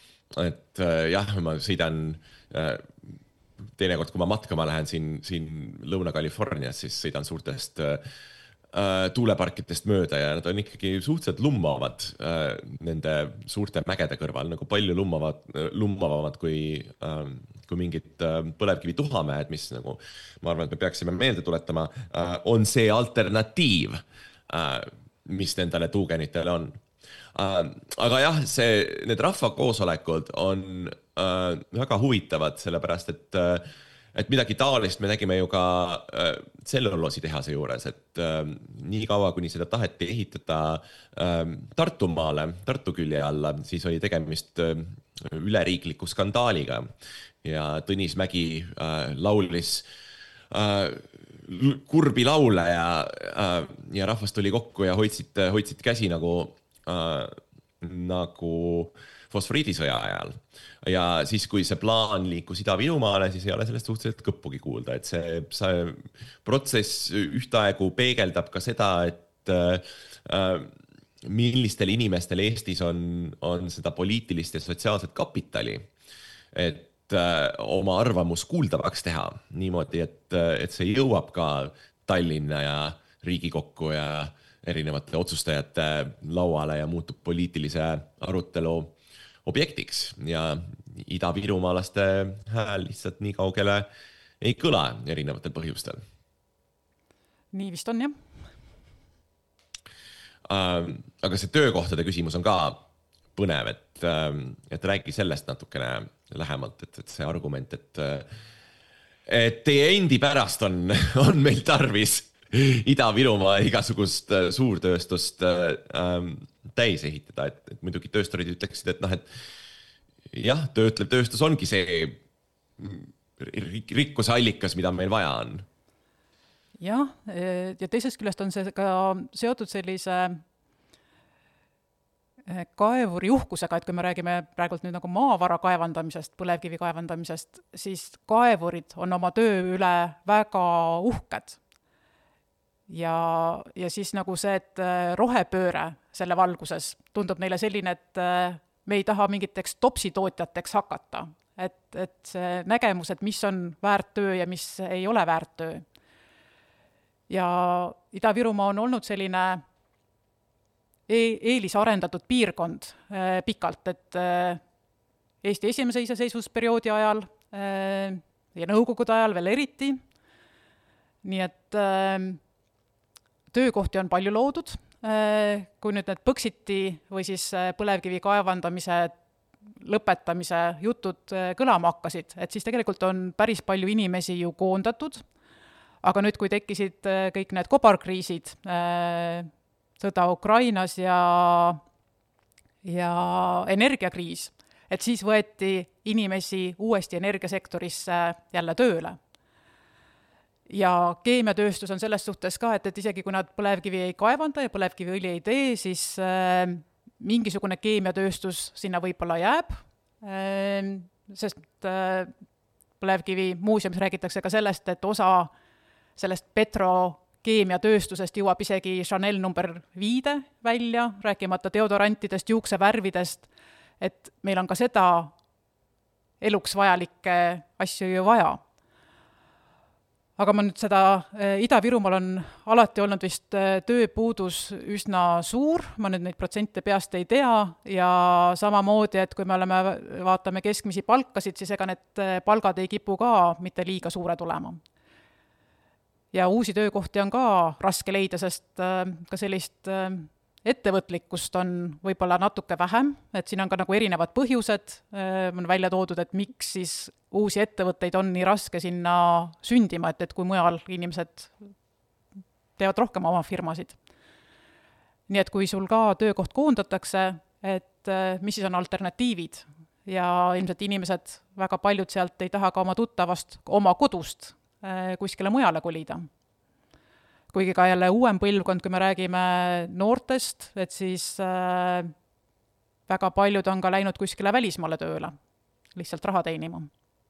et äh, jah, ma sõidan äh, teinekord, kui ma matkama lähen siin, siin Lõuna-Californias, siis sõidan suurtest äh, tuuleparkidest mööda ja nad on ikkagi suhteliselt lummavad äh, nende suurte mägede kõrval, nagu palju lummavad, lummavamad kui, äh, kui mingid äh, põlevkivi tuhamäed, mis nagu, ma arvan, et me peaksime meelde tuletama, äh, on see alternatiiv, äh, mis nendele tuugenitele on. Uh, aga jah, see, need rahvakoosolekud on uh, väga huvitavad, sellepärast, et, uh, et midagi taolist me nägime ju ka uh, tselluloositehase juures, et uh, nii kaua, kuni seda taheti ehitada uh, Tartumaale, Tartu külje alla, siis oli tegemist uh, üleriikliku skandaaliga ja Tõnis Mägi uh, laulis uh, kurbi laule ja, uh, ja rahvas tuli kokku ja hoidsid, hoidsid käsi nagu Äh, nagu fosforiidisõja ajal. Ja siis, kui see plaan liikus Ida-Virumaale, siis ei ole sellest suhteliselt kõppugi kuulda. Et see, see protsess ühtaegu peegeldab ka seda, et äh, millistel inimestel Eestis on, on seda poliitilist ja sotsiaalset kapitali, et äh, oma arvamus kuuldavaks teha niimoodi, et, et see jõuab ka Tallinna ja Riigikokku ja erinevate otsustajate lauale ja muutub poliitilise arutelu objektiks ja Ida-Virumaalaste hääl lihtsalt nii kaugele ei kõla erinevatel põhjustel. Nii vist on, jah. Äh, aga see töökohtade küsimus on ka põnev, et, et räägi sellest natukene lähemalt, et, et see argument, et, et teie endi pärast on, on meil tarvis Ida-Virumaa igasugust suurtööstust ähm, täis ehitada, et, et muidugi töösturid ütleksid, et noh, et jah, töötlev tööstus ongi see rikkuse allikas, mida meil vaja on. Jah, ja teisest küljest on see ka seotud sellise kaevuri uhkusega, et kui me räägime praegult nüüd nagu maavara kaevandamisest, põlevkivi kaevandamisest, siis kaevurid on oma töö üle väga uhked. Ja, ja siis nagu see, et rohepööre selle valguses tundub neile selline, et me ei taha mingiteks topsitootjateks hakata. Et, et see nägemus, et mis on väärt töö ja mis ei ole väärt töö. Ja Ida-Virumaa on olnud selline eelisarendatud piirkond pikalt, et Eesti esimese iseseisvusperioodi ajal ja nõukogude ajal veel eriti. Nii et töökohti on palju loodud, kui nüüd need Põxiti või siis põlevkivi kaevandamise lõpetamise jutud kõlama hakkasid, et siis tegelikult on päris palju inimesi ju koondatud, aga nüüd, kui tekkisid kõik need kobarkriisid, sõda Ukrainas ja, ja energiakriis, et siis võeti inimesi uuesti energiasektorisse jälle tööle. Ja keemiatööstus on selles suhtes ka, et, et isegi kui nad põlevkivi ei kaevanda ja põlevkiviõli ei tee, siis äh, mingisugune keemiatööstus sinna võib-olla jääb, äh, sest äh, põlevkivi muuseumis räägitakse ka sellest, et osa sellest petrokeemiatööstusest jõuab isegi Chanel number viide välja, rääkimata deodorantidest, juuksevärvidest, et meil on ka seda eluks vajalikke asju ju vaja. Aga ma nüüd seda, Ida-Virumaal on alati olnud vist tööpuudus üsna suur, ma nüüd neid protsente peast ei tea, ja samamoodi, et kui me oleme, vaatame keskmisi palkasid, siis ega need palgad ei kipu ka mitte liiga suure tulema. Ja uusi töökohti on ka raske leida, sest ka sellist ettevõtlikkust on võib-olla natuke vähem, et siin on ka nagu erinevad põhjused, on välja toodud, et miks siis uusi ettevõtteid on nii raske sinna sündima, et, et kui mujal inimesed teevad rohkem oma firmasid. Nii et kui sul ka töökoht koondatakse, et mis siis on alternatiivid ja ilmselt inimesed väga paljud sealt ei taha ka oma tuttavast, oma kodust kuskile mujale kolida. Kuigi ka jälle uuem põlvkond, kui me räägime noortest, et siis äh, väga paljud on ka läinud kuskile välismaale tööle, lihtsalt raha teenima.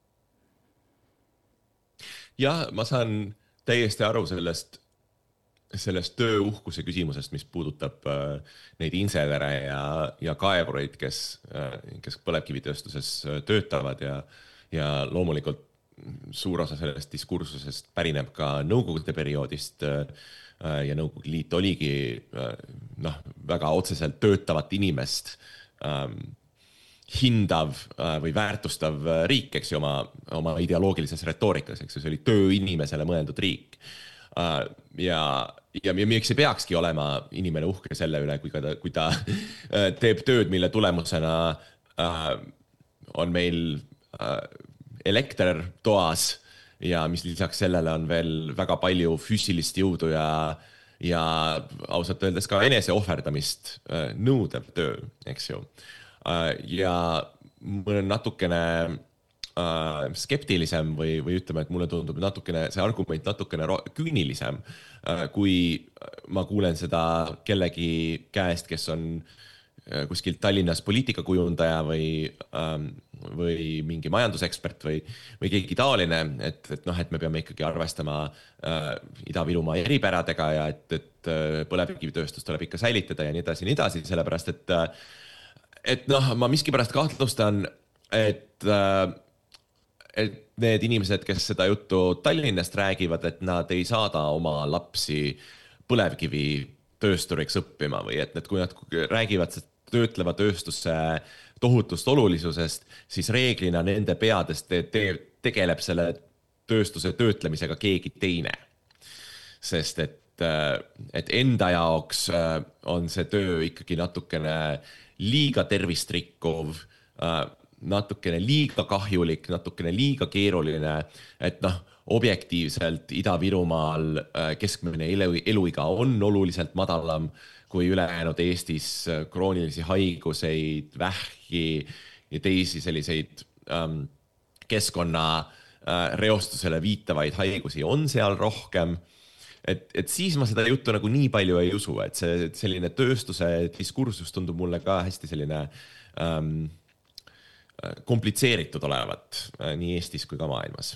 Jah, ma saan täiesti aru sellest, sellest tööuhkuse küsimusest, mis puudutab äh, neid insenere ja, ja kaevureid, kes, äh, kes põlevkivitööstuses töötavad ja, ja loomulikult suur osa sellest diskursusest pärineb ka nõukogude perioodist ja Nõukogude Liit oligi noh, väga otseselt töötavat inimest ähm, hindav või väärtustav riik, eks ju, oma, oma ideoloogilises retoorikas, eks ju, see oli tööinimesele mõeldud riik. Äh, ja, ja miks ei peakski olema inimene uhke selle üle, kui ta, kui ta teeb tööd, mille tulemusena äh, on meil äh, elekter toas ja mis lisaks sellele on veel väga palju füüsilist jõudu ja, ja ausalt öeldes ka enese ohverdamist nõudev töö, eks ju. Ja mul on natukene skeptilisem või, või ütleme, et mulle tundub natukene, see argument natukene küünilisem, kui ma kuulen seda kellegi käest, kes on kuskil Tallinnas poliitikakujundaja või, ähm, või mingi majandusekspert või, või keegi taoline, et, et, noh, et me peame ikkagi arvestama äh, Ida-Virumaa eripäradega ja et, et põlevkivitööstus tuleb ikka säilitada ja nii edasi, nii edasi, sellepärast, et, et noh, ma miskipärast kahtlustan, et, et need inimesed, kes seda juttu Tallinnast räägivad, et nad ei saada oma lapsi põlevkivi töösturiks õppima või et, et kui nad räägivad töötleva tööstuse tohutust olulisusest, siis reeglina nende peadest te, te, tegeleb selle tööstuse töötlemisega keegi teine. Sest et, et enda jaoks on see töö ikkagi natukene liiga tervist rikkuv, natukene liiga kahjulik, natukene liiga keeruline, et noh, objektiivselt Ida-Virumaal keskmine elu, eluiga on oluliselt madalam kui ülejäänud Eestis kroonilisi haiguseid, vähki ja teisi selliseid ähm, keskkonna äh, reostusele viitavaid haigusi on seal rohkem. Et, et siis ma seda juttu nagu nii palju ei usu, et see selline tööstuse diskursus tundub mulle ka hästi selline ähm, komplitseeritud olevat äh, nii Eestis kui ka maailmas.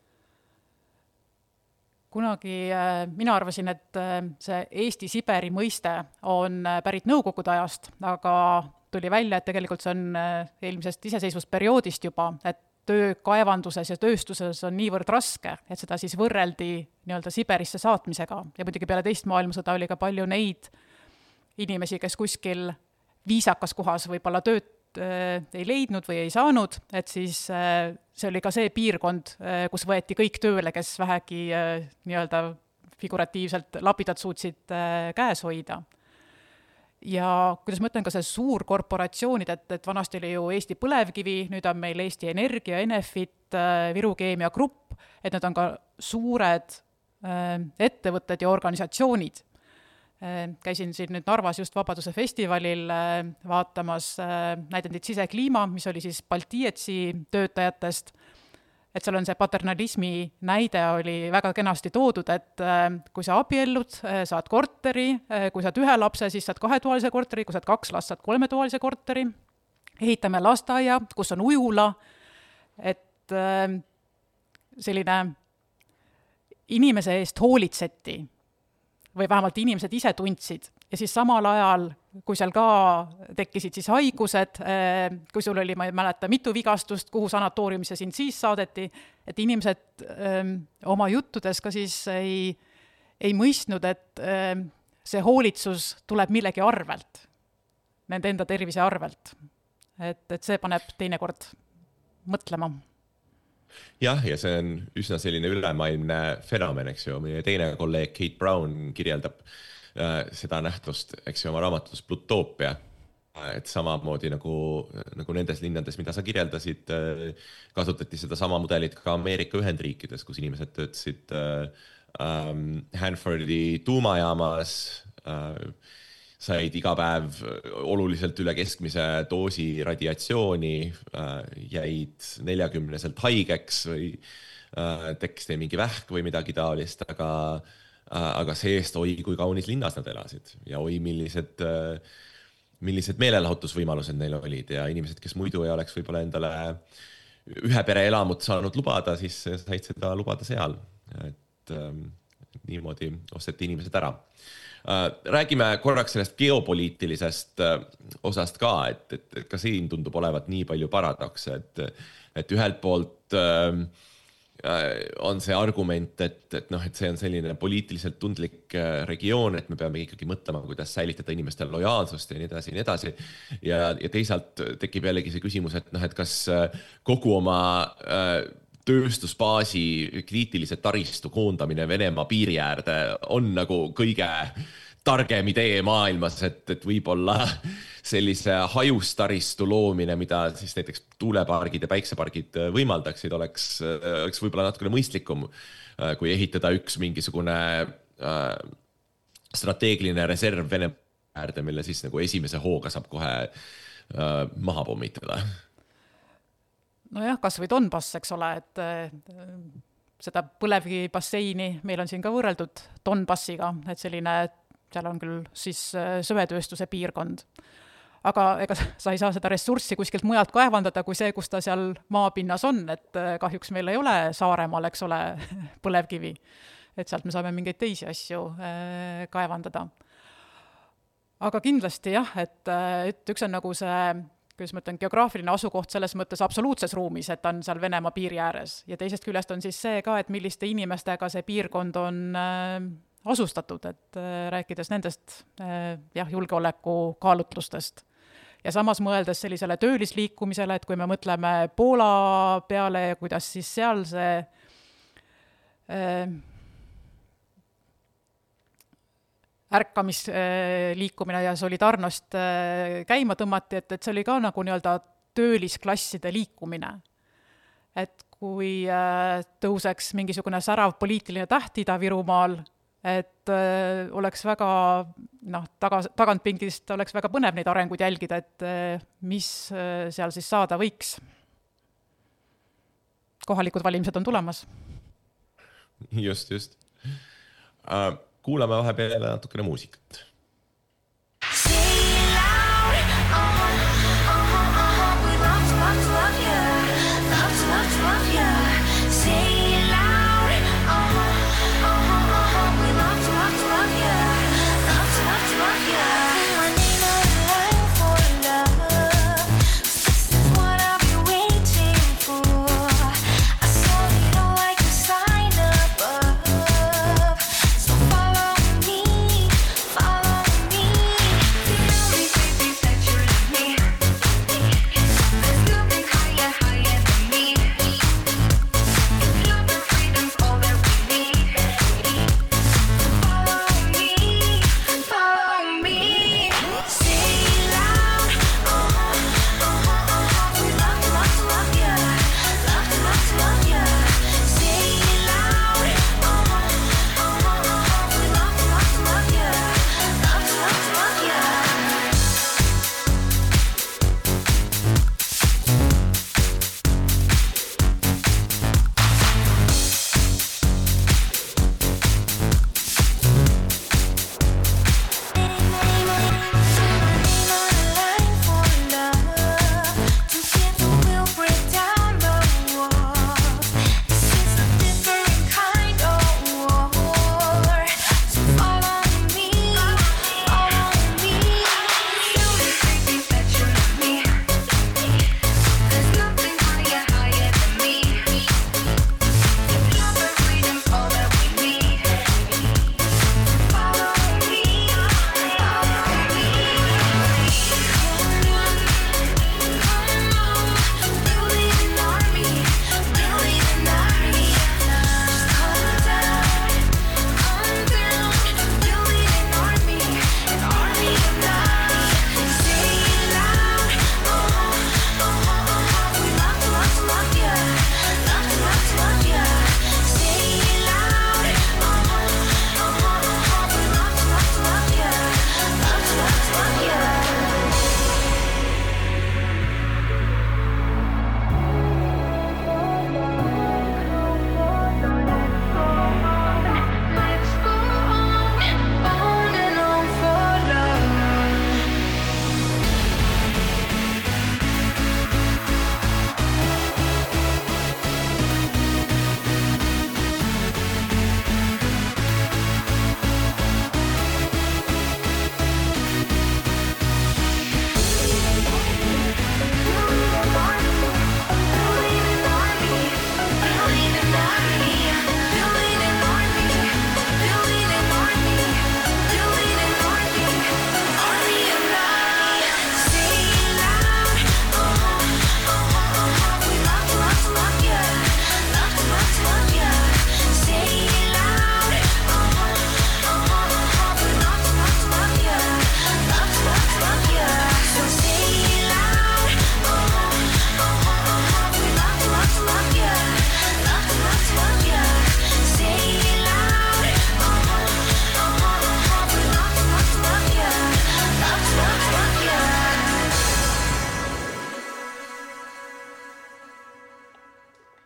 Kunagi mina arvasin, et see Eesti-Siberi mõiste on pärit nõukogude ajast, aga tuli välja, et tegelikult see on eelmisest iseseisvusperioodist juba, et töö kaevanduses ja tööstuses on niivõrd raske, et seda siis võrreldi nii-öelda Siberisse saatmisega. Ja muidugi peale teist maailmasõda oli ka palju neid inimesi, kes kuskil viisakas kohas võib-olla tööd ei leidnud või ei saanud, et siis see oli ka see piirkond, kus võeti kõik tööle, kes vähegi nii-öelda figuratiivselt lapidad suutsid käes hoida. Ja kuidas ma ütlen, ka see suur korporatsioonid, et, et vanasti oli ju Eesti Põlevkivi, nüüd on meil Eesti Energia, Enefit, Viru Keemia Grupp, et need on ka suured ettevõtted ja organisatsioonid. Käisin siin nüüd Narvas just Vabaduse festivalil vaatamas näidendit Sisekliima, mis oli siis Baltietsi töötajatest, et seal on see paternalismi näide oli väga kenasti toodud, et kui sa abiellud, saad korteri, kui saad ühe lapse, siis saad kahetoalise korteri, kui saad kaks last, saad kolmetoalise korteri, ehitame lasteaia, kus on ujula, et selline inimese eest hoolitseti või vähemalt inimesed ise tundsid. Ja siis samal ajal, kui seal ka tekkisid siis haigused, kui sul oli, ma ei mäleta, mitu vigastust, kuhu sanatooriumisse sind siis saadeti, et inimesed öö, oma juttudes ka siis ei, ei mõistnud, et öö, see hoolitsus tuleb millegi arvelt, nende enda tervise arvelt. Et, et see paneb teinekord mõtlema. Jah, ja see on üsna selline ülemaailmne fenomen, eks ju. Meie teine kolleeg Kate Brown kirjeldab äh, seda nähtust, eks ju, oma raamatus Plutoopia. Et samamoodi nagu, nagu nendes linnades, mida sa kirjeldasid, äh, kasutati seda sama mudelit ka Ameerika Ühendriikides, kus inimesed töötasid äh, ähm, Hanfordi tuumajaamas, äh, said iga päev oluliselt üle keskmise doosi radiatsiooni, jäid neljakümneselt haigeks või tekkis mingi vähk või midagi taolist, aga, aga seest oi, kui kaunis linnas nad elasid ja oi, millised, millised meelelahutusvõimalused neil olid ja inimesed, kes muidu ei oleks võib-olla endale ühe pere elamut saanud lubada, siis said seda lubada seal. Et niimoodi osteti inimesed ära. Räägime korraks sellest geopoliitilisest osast ka, et, et, et ka siin tundub olevat nii palju paradokse, et, et ühelt poolt on see argument, et, et, noh, et see on selline poliitiliselt tundlik regioon, et me peame ikkagi mõtlema, kuidas säilitada inimestel lojaalsust ja nii edasi, nii edasi. Ja, ja teisalt tekib jällegi see küsimus, et, noh, et kas kogu oma tööstusbaasi kriitilise taristu koondamine Venemaa piiri äärde on nagu kõige targem idee maailmas, et, et võib-olla sellise hajustaristu loomine, mida siis näiteks tuulepargid ja päiksepargid võimaldaksid, oleks, oleks võib-olla natukene mõistlikum, kui ehitada üks mingisugune äh, strateegiline reserv Venemaa äärde, mille siis nagu esimese hooga saab kohe äh, maha pommitada. No jah, kas või Donbass, eks ole, et äh, seda põlevkivi basseini meil on siin ka võrreldud Donbassiga, et selline, seal on küll siis äh, söetööstuse piirkond. Aga ega sa ei saa seda ressurssi kuskilt mujalt kaevandada, kui see, kus ta seal maapinnas on, et äh, kahjuks meil ei ole Saaremaal, eks ole, põlevkivi. Et sealt me saame mingeid teisi asju äh, kaevandada. Aga kindlasti jah, et, et üks on nagu see kuidas ma ütlen, geograafiline asukoht selles mõttes absoluutses ruumis, et on seal Venemaa piiri ääres. Ja teisest küljest on siis see ka, et milliste inimestega see piirkond on äh, asustatud, et äh, rääkides nendest äh, jah, julgeoleku kaalutlustest. Ja samas mõeldes sellisele töölisliikumisele, et kui me mõtleme Poola peale ja kuidas siis seal see äh, ärkamisliikumine ja solidarnost käima tõmmati, et, et see oli ka nagu nii-öelda töölisklasside liikumine. Et kui tõuseks mingisugune särav poliitiline täht Ida-Virumaal, et oleks väga, noh, taga, tagantpingist oleks väga põnev neid arenguid jälgida, et mis seal siis saada võiks. Kohalikud valimised on tulemas. Just, just. Uh... Kuulame vahepeal natukene muusikat. Follow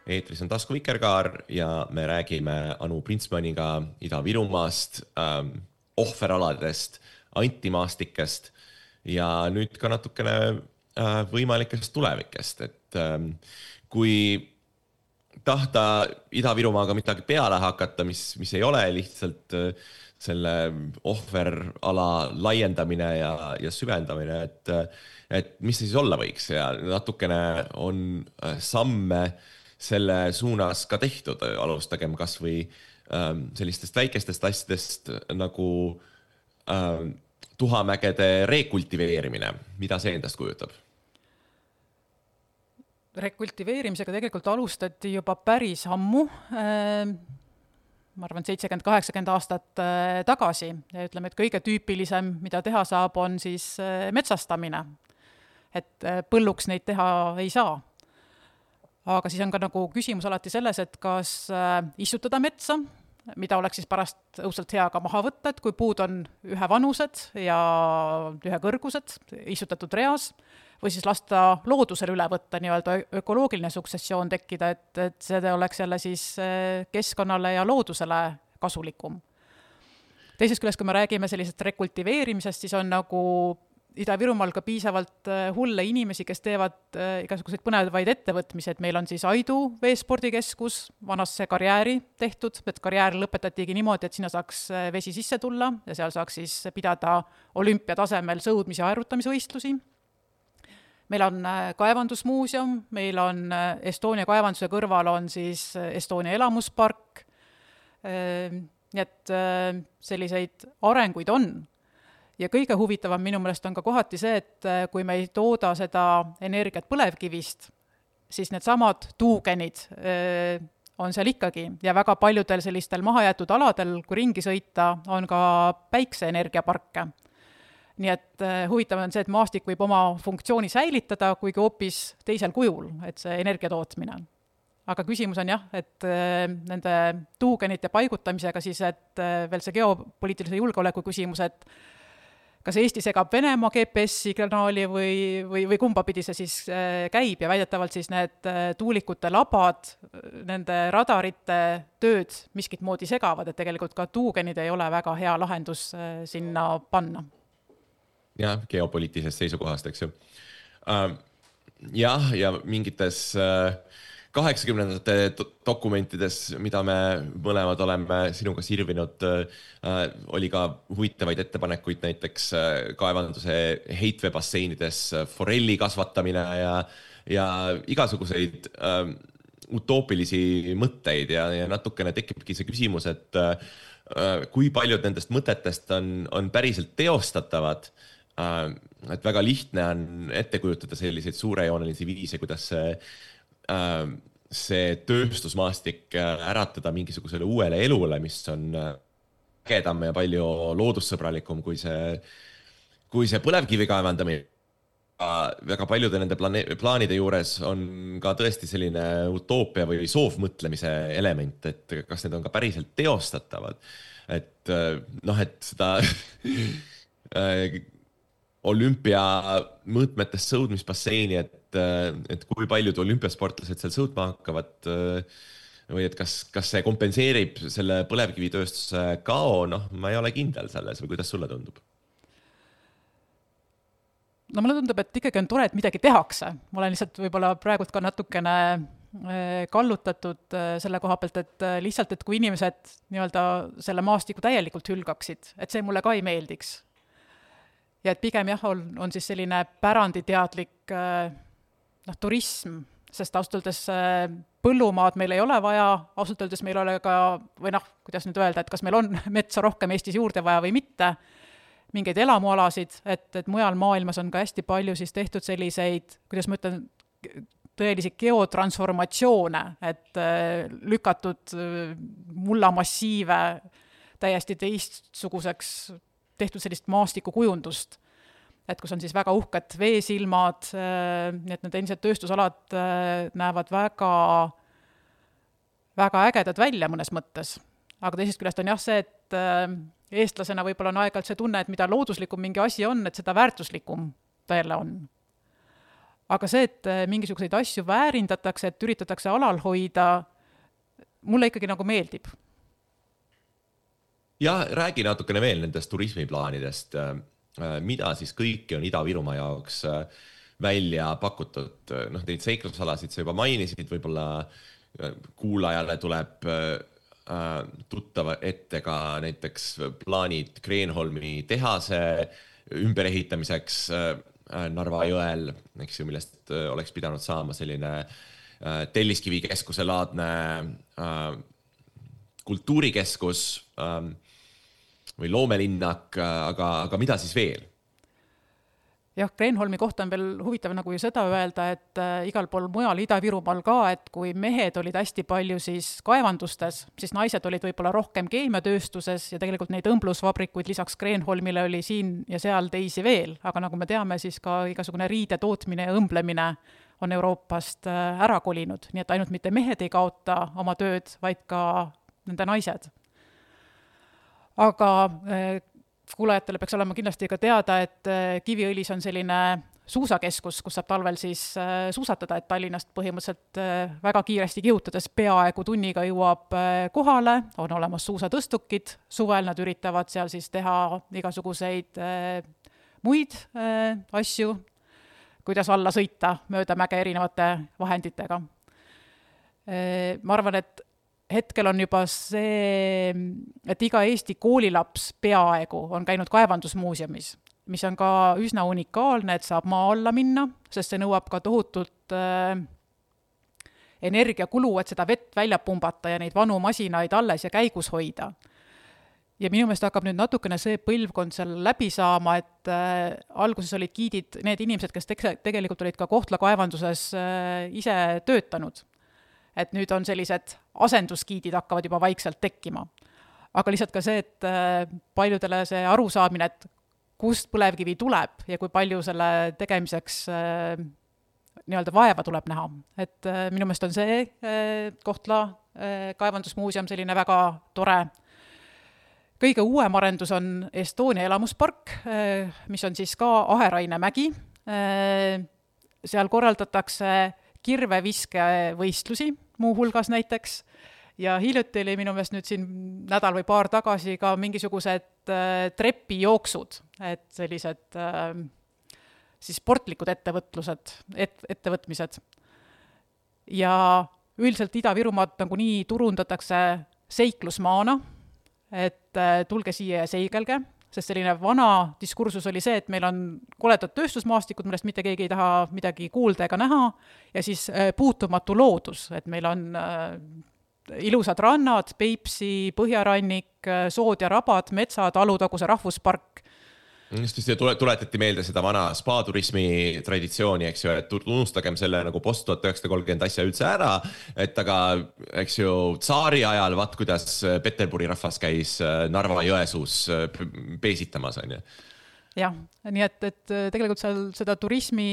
eetris on Tasku Vikerkaar ja me räägime Anu Printsmanniga Ida-Virumaast, ähm, ohveraladest, antimaastikest ja nüüd ka natukene äh, võimalikest tulevikest, et ähm, kui tahta Ida-Virumaaga midagi peale hakata, mis, mis ei ole lihtsalt äh, selle ohverala laiendamine ja, ja süvendamine, et, et mis see siis olla võiks ja natukene on samme selle suunas ka tehtud, alustagem kas või ähm, sellistest väikestest asjadest nagu ähm, tuhamägede rekultiveerimine, mida see endast kujutab? Rekultiveerimisega tegelikult alustati juba päris ammu, ähm, ma arvan, seitsekümmend kaheksakümmend aastat äh, tagasi ja ütleme, et kõige tüüpilisem, mida teha saab, on siis äh, metsastamine, et äh, põlluks neid teha ei saa. Aga siis on ka nagu küsimus alati selles, et kas äh, istutada metsa, mida oleks siis pärast õudselt hea ka maha võtta, et kui puud on ühe vanused ja ühe kõrgused, istutatud reas, või siis lasta loodusel üle võtta, nii-öelda ökoloogiline suksessioon tekkida, et, et see oleks jälle siis keskkonnale ja loodusele kasulikum. Teisest küljest, kui me räägime sellisest rekultiveerimisest, siis on nagu Ida-Virumaal ka piisavalt hulle inimesi, kes teevad igasuguseid põnevaid ettevõtmisi, et meil on siis Aidu veespordikeskus, vanasse karjääri tehtud, et karjäär lõpetatigi niimoodi, et sinna saaks vesi sisse tulla ja seal saaks siis pidada olümpiatasemel sõudmis- ja aerutamisvõistlusi. Meil on kaevandusmuuseum, meil on Estonia kaevanduse kõrval on siis Estonia elamuspark, nii et selliseid arenguid on. Ja kõige huvitavam minu meelest on ka kohati see, et kui me ei tooda seda energiat põlevkivist, siis need samad tuugenid on seal ikkagi ja väga paljudel sellistel mahajäetud aladel, kui ringi sõita, on ka päikseenergiaparke. Nii et huvitav on see, et maastik võib oma funktsiooni säilitada, kuigi hoopis teisel kujul, et see energia tootmine. Aga küsimus on jah, et nende tuugenite paigutamisega siis, et veel see geopoliitilise julgeoleku küsimus, et kas Eesti segab Venemaa G P S-signaali või, või, või kumba pidi see siis käib ja väidetavalt siis need tuulikute labad, nende radarite tööd miskit moodi segavad, et tegelikult ka tuugenid ei ole väga hea lahendus sinna panna. Jah, geopoliitilisest seisukohast, eks ju. Jah, ja mingites kaheksakümnendate dokumentides, mida me mõlemad oleme sinuga sirvinud, oli ka huvitavaid ettepanekuid, näiteks kaevanduse heitveebasseinides forelli kasvatamine ja, ja igasuguseid äh, utoopilisi mõtteid ja, ja natukene tekibki see küsimus, et äh, kui paljud nendest mõtetest on, on päriselt teostatavad, äh, et väga lihtne on ette kujutada selliseid suurejoonelisi viise, kuidas see see tööstusmaastik äratada mingisugusele uuele elule, mis on ägedam ja palju loodussõbralikum kui see, kui see põlevkivi kaevandamine. Väga paljude nende plaanide juures on ka tõesti selline utoopia või soovmõtlemise element, et kas need on ka päriselt teostatavad. Et noh, et seda olümpia mõõtmetest sõudmisbasseini, et, et kui paljud olümpiasportlased seal sõudma hakkavad või et kas, kas see kompenseerib selle põlevkivitööstuse kao, noh, ma ei ole kindel selles või kuidas sulle tundub? No mulle tundub, et ikkagi on tore, et midagi tehakse. Ma olen lihtsalt võib-olla praegult ka natukene kallutatud selle koha pealt, et lihtsalt, et kui inimesed nii-öelda selle maastiku täielikult hülgaksid, et see mulle ka ei meeldiks. Ja et pigem jah, on, on siis selline päranditeadlik noh, turism, sest ausalt öeldes põllumaad meil ei ole vaja, ausalt öeldes meil ole ka, või noh, kuidas nüüd öelda, et kas meil on metsa rohkem Eestis juurde vaja või mitte, mingeid elamualasid, et, et mujal maailmas on ka hästi palju siis tehtud selliseid, kuidas ma ütlen, tõelisi geotransformatsioone, et lükatud mullamassiive täiesti teistsuguseks tehtud sellist maastikukujundust, et kus on siis väga uhked veesilmad, nii et need endiselt tööstusalad näevad väga, väga ägedad välja mõnes mõttes. Aga teisest küljest on jah see, et eestlasena võib-olla on aeg-ajalt see tunne, et mida looduslikum mingi asi on, et seda väärtuslikum ta jälle on. aga see, et mingisuguseid asju väärindatakse, et üritatakse alal hoida, mulle ikkagi nagu meeldib. Ja räägi natukene veel nendest turismiplaanidest, mida siis kõiki on Ida-Virumaa jaoks välja pakutud. Noh, neid seiklusalasid sa juba mainisid, võib-olla kuulajale tuleb tuttava ette ka näiteks plaanid Kreenholmi tehase ümberehitamiseks Narva jõel, eks ju, millest oleks pidanud saama selline Telliskivi keskuse laadne kultuurikeskus või loomelinnak, aga, aga mida siis veel? Jah, Kreenholmi kohta on veel huvitav nagu ju seda öelda, et igal pool mujal Ida-Virumaal ka, et kui mehed olid hästi palju siis kaevandustes, siis naised olid võib-olla rohkem keemiatööstuses ja tegelikult neid õmblusvabrikuid lisaks Kreenholmile oli siin ja seal teisi veel, aga nagu me teame, siis ka igasugune riide tootmine ja õmblemine on Euroopast ära kolinud, nii et ainult mitte mehed ei kaota oma tööd, vaid ka nende naised. Aga kuulajatele peaks olema kindlasti ka teada, et Kiviõlis on selline suusakeskus, kus saab talvel siis suusatada, et Tallinnast põhimõtteliselt väga kiiresti kihutades peaaegu tunniga jõuab kohale, on olemas suusatõstukid, suvel nad üritavad seal siis teha igasuguseid muid asju, kuidas alla sõita mööda mäge erinevate vahenditega. Ma arvan, et hetkel on juba see, et iga Eesti koolilaps peaaegu on käinud kaevandusmuuseumis, mis on ka üsna unikaalne, et saab maa alla minna, sest see nõuab ka tohutult äh, energiakulu, et seda vett välja pumbata ja neid vanu masinaid alles ja käigus hoida. Ja minu meelest hakkab nüüd natukene see põlvkond seal läbi saama, et äh, alguses olid giidid need inimesed, kes te- tegelikult olid ka Kohtla kaevanduses äh, ise töötanud. Et nüüd on sellised asenduskiidid hakkavad juba vaikselt tekkima. Aga lihtsalt ka see, et paljudele see arusaamine, et kust põlevkivi tuleb ja kui palju selle tegemiseks nii-öelda vaeva tuleb näha. Et minu meelest on see Kohtla kaevandusmuuseum selline väga tore. Kõige uuem arendus on Estonia elamuspark, mis on siis ka Aheraine mägi. Seal korraldatakse kirveviske võistlusi, muu hulgas näiteks, ja hiljuti oli minu meelest nüüd siin nädal või paar tagasi ka mingisugused äh, trepijooksud, et sellised äh, siis sportlikud ettevõtlused, et, ettevõtmised. Ja üldiselt Ida-Virumaad nagu nii turundatakse seiklusmaana, et äh, tulge siia ja seigelge, sest selline vana diskursus oli see, et meil on koledad tööstusmaastikud, millest mitte keegi ei taha midagi kuulda ega näha, ja siis puutumatu loodus, et meil on ilusad rannad, Peipsi, Põhjarannik, sood ja rabad, metsad, Alutaguse rahvuspark. Just tuletati meelde seda vana spa-turismi traditsiooni, eks ju, et unustagem selle nagu post tuhat üheksasada kolmkümmend asja üldse ära, et aga, eks ju, tsaari ajal, vaat kuidas Peterburi rahvas käis Narva jõesuus peesitamas, on ju. Jah, nii et, et tegelikult seal seda turismi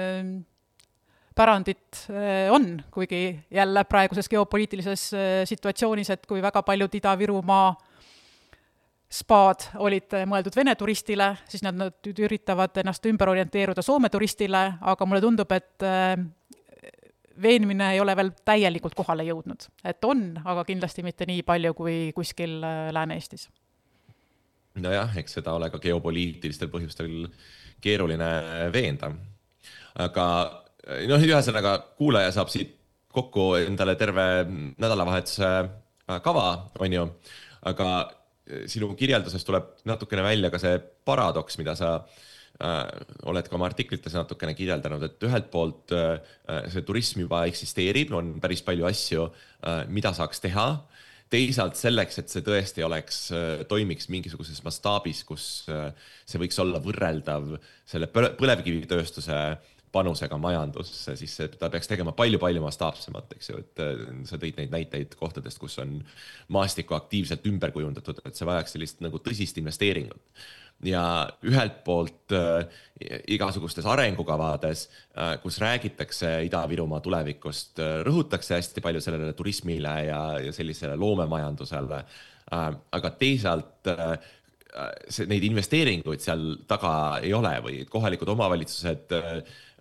pärandit on, kuigi jälle praeguses geopoliitilises situatsioonis, et kui väga paljud Ida-Virumaa spaad olid mõeldud Vene turistile, siis nad, nad üritavad ennast ümber orienteeruda Soome turistile, aga mulle tundub, et veenmine ei ole veel täielikult kohale jõudnud. Et on, aga kindlasti mitte nii palju kui kuskil Lääne-Eestis. Nojah, eks seda ole ka geopoliitilistel põhjustel keeruline veenda. Aga noh, ühesõnaga kuulaja saab siit kokku endale terve nädalavahetuse kava, on ju, aga sinu kirjeldusest tuleb natukene välja ka see paradoks, mida sa äh, oled ka oma artiklites natukene kirjeldanud, et ühelt poolt äh, see turism juba eksisteerib, on päris palju asju, äh, mida saaks teha. Teisalt selleks, et see tõesti oleks, äh, toimiks mingisuguses mastaabis, kus äh, see võiks olla võrreldav selle põlevkivitööstuse panusega majandusse, siis ta peaks tegema palju-palju mastaapsemat, eks ju, et sa tõid neid näiteid kohtadest, kus on maastiku aktiivselt ümber kujundatud, et see vajaks sellist nagu tõsist investeeringut. Ja ühelt poolt äh, igasugustes arengukavades, äh, kus räägitakse Ida-Virumaa tulevikust, äh, rõhutakse hästi palju sellele turismile ja, ja sellisele loomemajandusele, äh, aga teisalt äh, see, neid investeeringuid seal taga ei ole või kohalikud omavalitsused äh,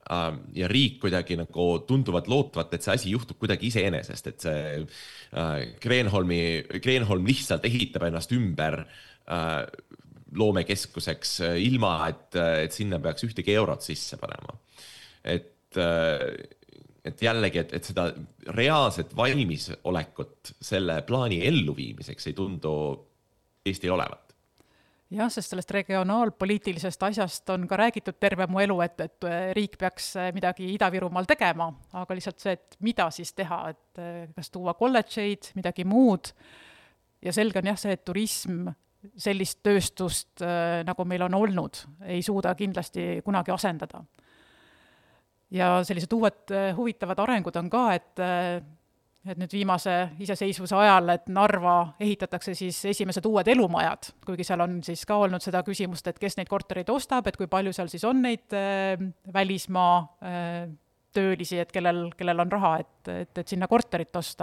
ja riik kuidagi nagu tunduvad lootvat, et see asi juhtub kuidagi iseenesest, et see Kreenholmi, Kreenholm lihtsalt ehitab ennast ümber loomekeskuseks ilma, et, et sinna peaks ühtegi eurot sisse panema. Et, et jällegi, et, et seda reaalset valmisolekut selle plaani elluviimiseks ei tundu Eestil olevat. Jah, sest sellest regionaalpoliitilisest asjast on ka räägitud terve mu elu, et, et riik peaks midagi Ida-Virumaal tegema, aga lihtsalt see, et mida siis teha, et kas tuua kolledžeid, midagi muud. Ja selge on jah see, et turism sellist tööstust, nagu meil on olnud, ei suuda kindlasti kunagi asendada. Ja sellised uued huvitavad arengud on ka, et et nüüd viimase iseseisvuse ajal, et Narva ehitatakse siis esimesed uued elumajad, kuigi seal on siis ka olnud seda küsimust, et kes neid kortereid ostab, et kui palju seal siis on neid äh, välismaa äh, töölisi, et kellel, kellel on raha, et, et, et sinna korterit osta.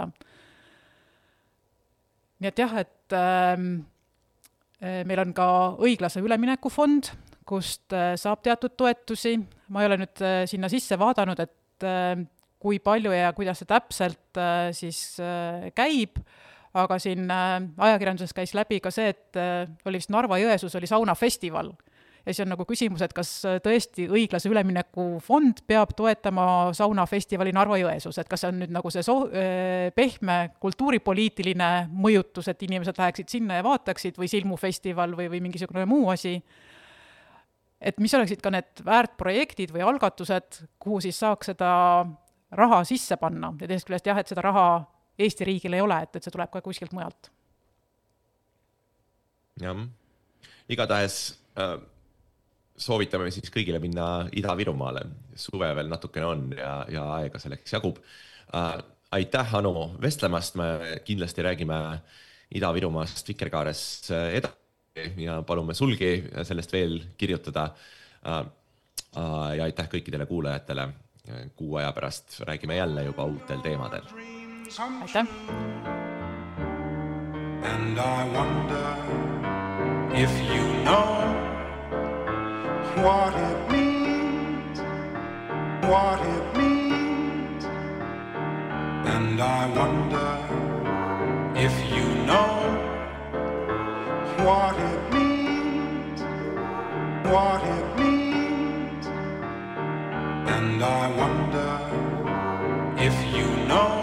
Nii et jah, et äh, meil on ka õiglase üleminekufond, kust äh, saab teatud toetusi. Ma ei ole nüüd äh, sinna sisse vaadanud, et äh, kui palju ja kuidas see täpselt äh, siis äh, käib, aga siin äh, ajakirjanduses käis läbi ka see, et äh, oli vist Narva Jõesuus oli saunafestival. Ja siis on nagu küsimus, et kas tõesti õiglase ülemineku fond peab toetama saunafestivali Narva Jõesuus, et kas see on nüüd nagu see so- äh, pehme kultuuripoliitiline mõjutus, et inimesed läheksid sinna ja vaataksid või silmufestival või, või mingisugune muu asi. Et mis oleksid ka need väärtprojektid või algatused, kuhu siis saaks seda raha sisse panna ja teisest küljest jah, et seda raha Eesti riigil ei ole, et, et see tuleb ka kuskilt mujalt. Jah, igatahes äh, soovitame siis kõigile minna Ida-Virumaale. Suve veel natukene on ja, ja aega selleks jagub. Äh, aitäh, Anu, vestlemast. Me kindlasti räägime Ida-Virumaast Vikerkaares edasi ja palume sulgi sellest veel kirjutada. Äh, äh, ja aitäh kõikidele kuulajatele. Kuu aja pärast räägime jälle juba uutel teemadel. Aitäh! And I wonder if you know what it means, what it means. And I wonder if you know what it means, what it means. And I wonder if you know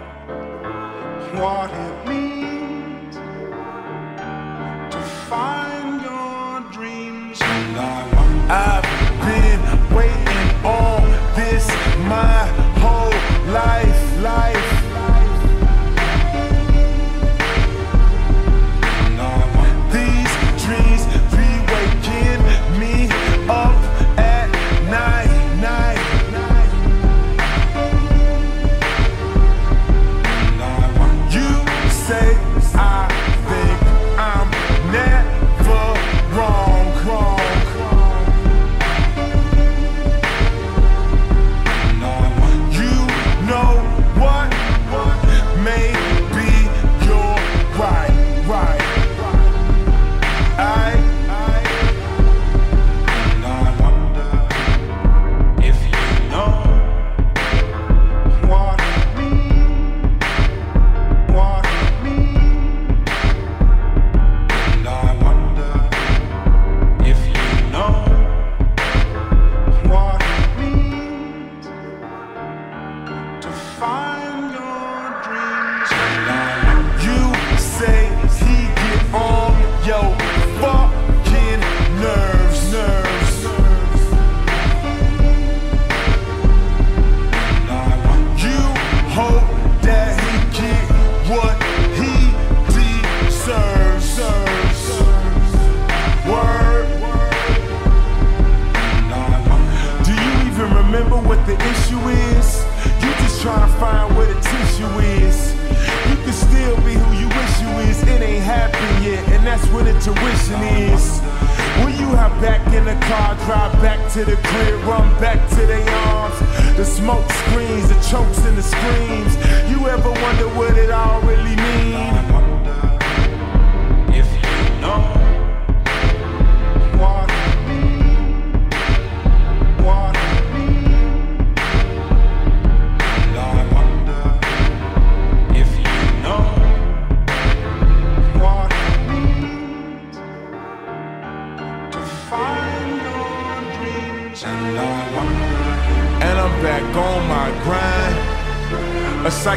what it means to find your dreams. And I wonder, I've been waiting on this my whole life, life. And I wonder, these dreams be waking me up at night. Say I think I'm never wrong, wrong, wrong. You know what? Maybe you're right, right. I, I, and I wonder if you know what it means, what tuition is. When you hop back in the car, drive back to the crib, run back to their arms. The smoke screens, the chokes and the screams. You ever wonder what it all really mean? I wonder if you know what it means, what it means.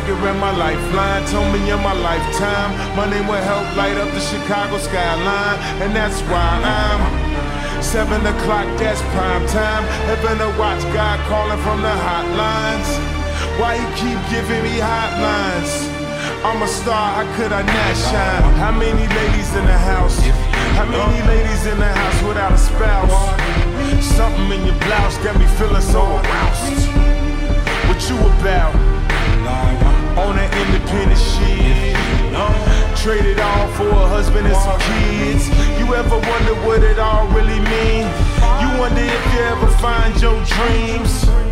dagger and my lifeline. Told me in my lifetime money will help light up the Chicago skyline. And that's why I'm seven o'clock, that's prime time. Heaven to watch God calling from the hotlines. Why he keep giving me hotlines? I'm a star, how could I not shine? How many ladies in the house? How many ladies in the house without a spouse? Something in your blouse got me feeling so aroused. What you about? On an independent shit. Trade it all for a husband and some kids. You ever wonder what it all really mean? You wonder if you ever find your dreams.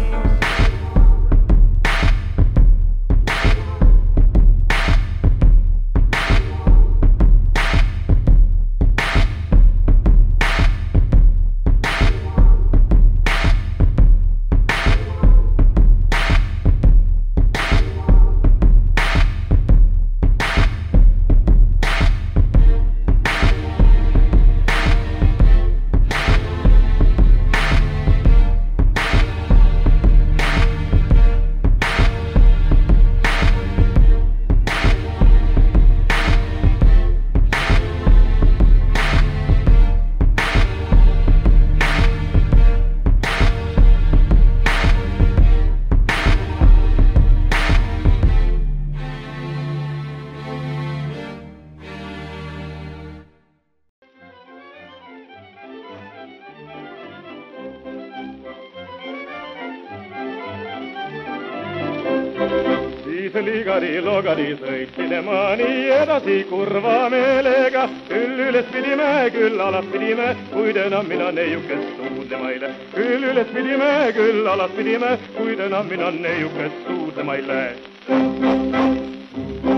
Ligari, logari, sõitsime nii edasi kurva meelega. Küll üles pidime, küll alas pidime, kuid enam mina neiukest suudlema ei lähe. Küll üles pidime, küll alas pidime, kuid enam mina neiukest suudlema ei lähe.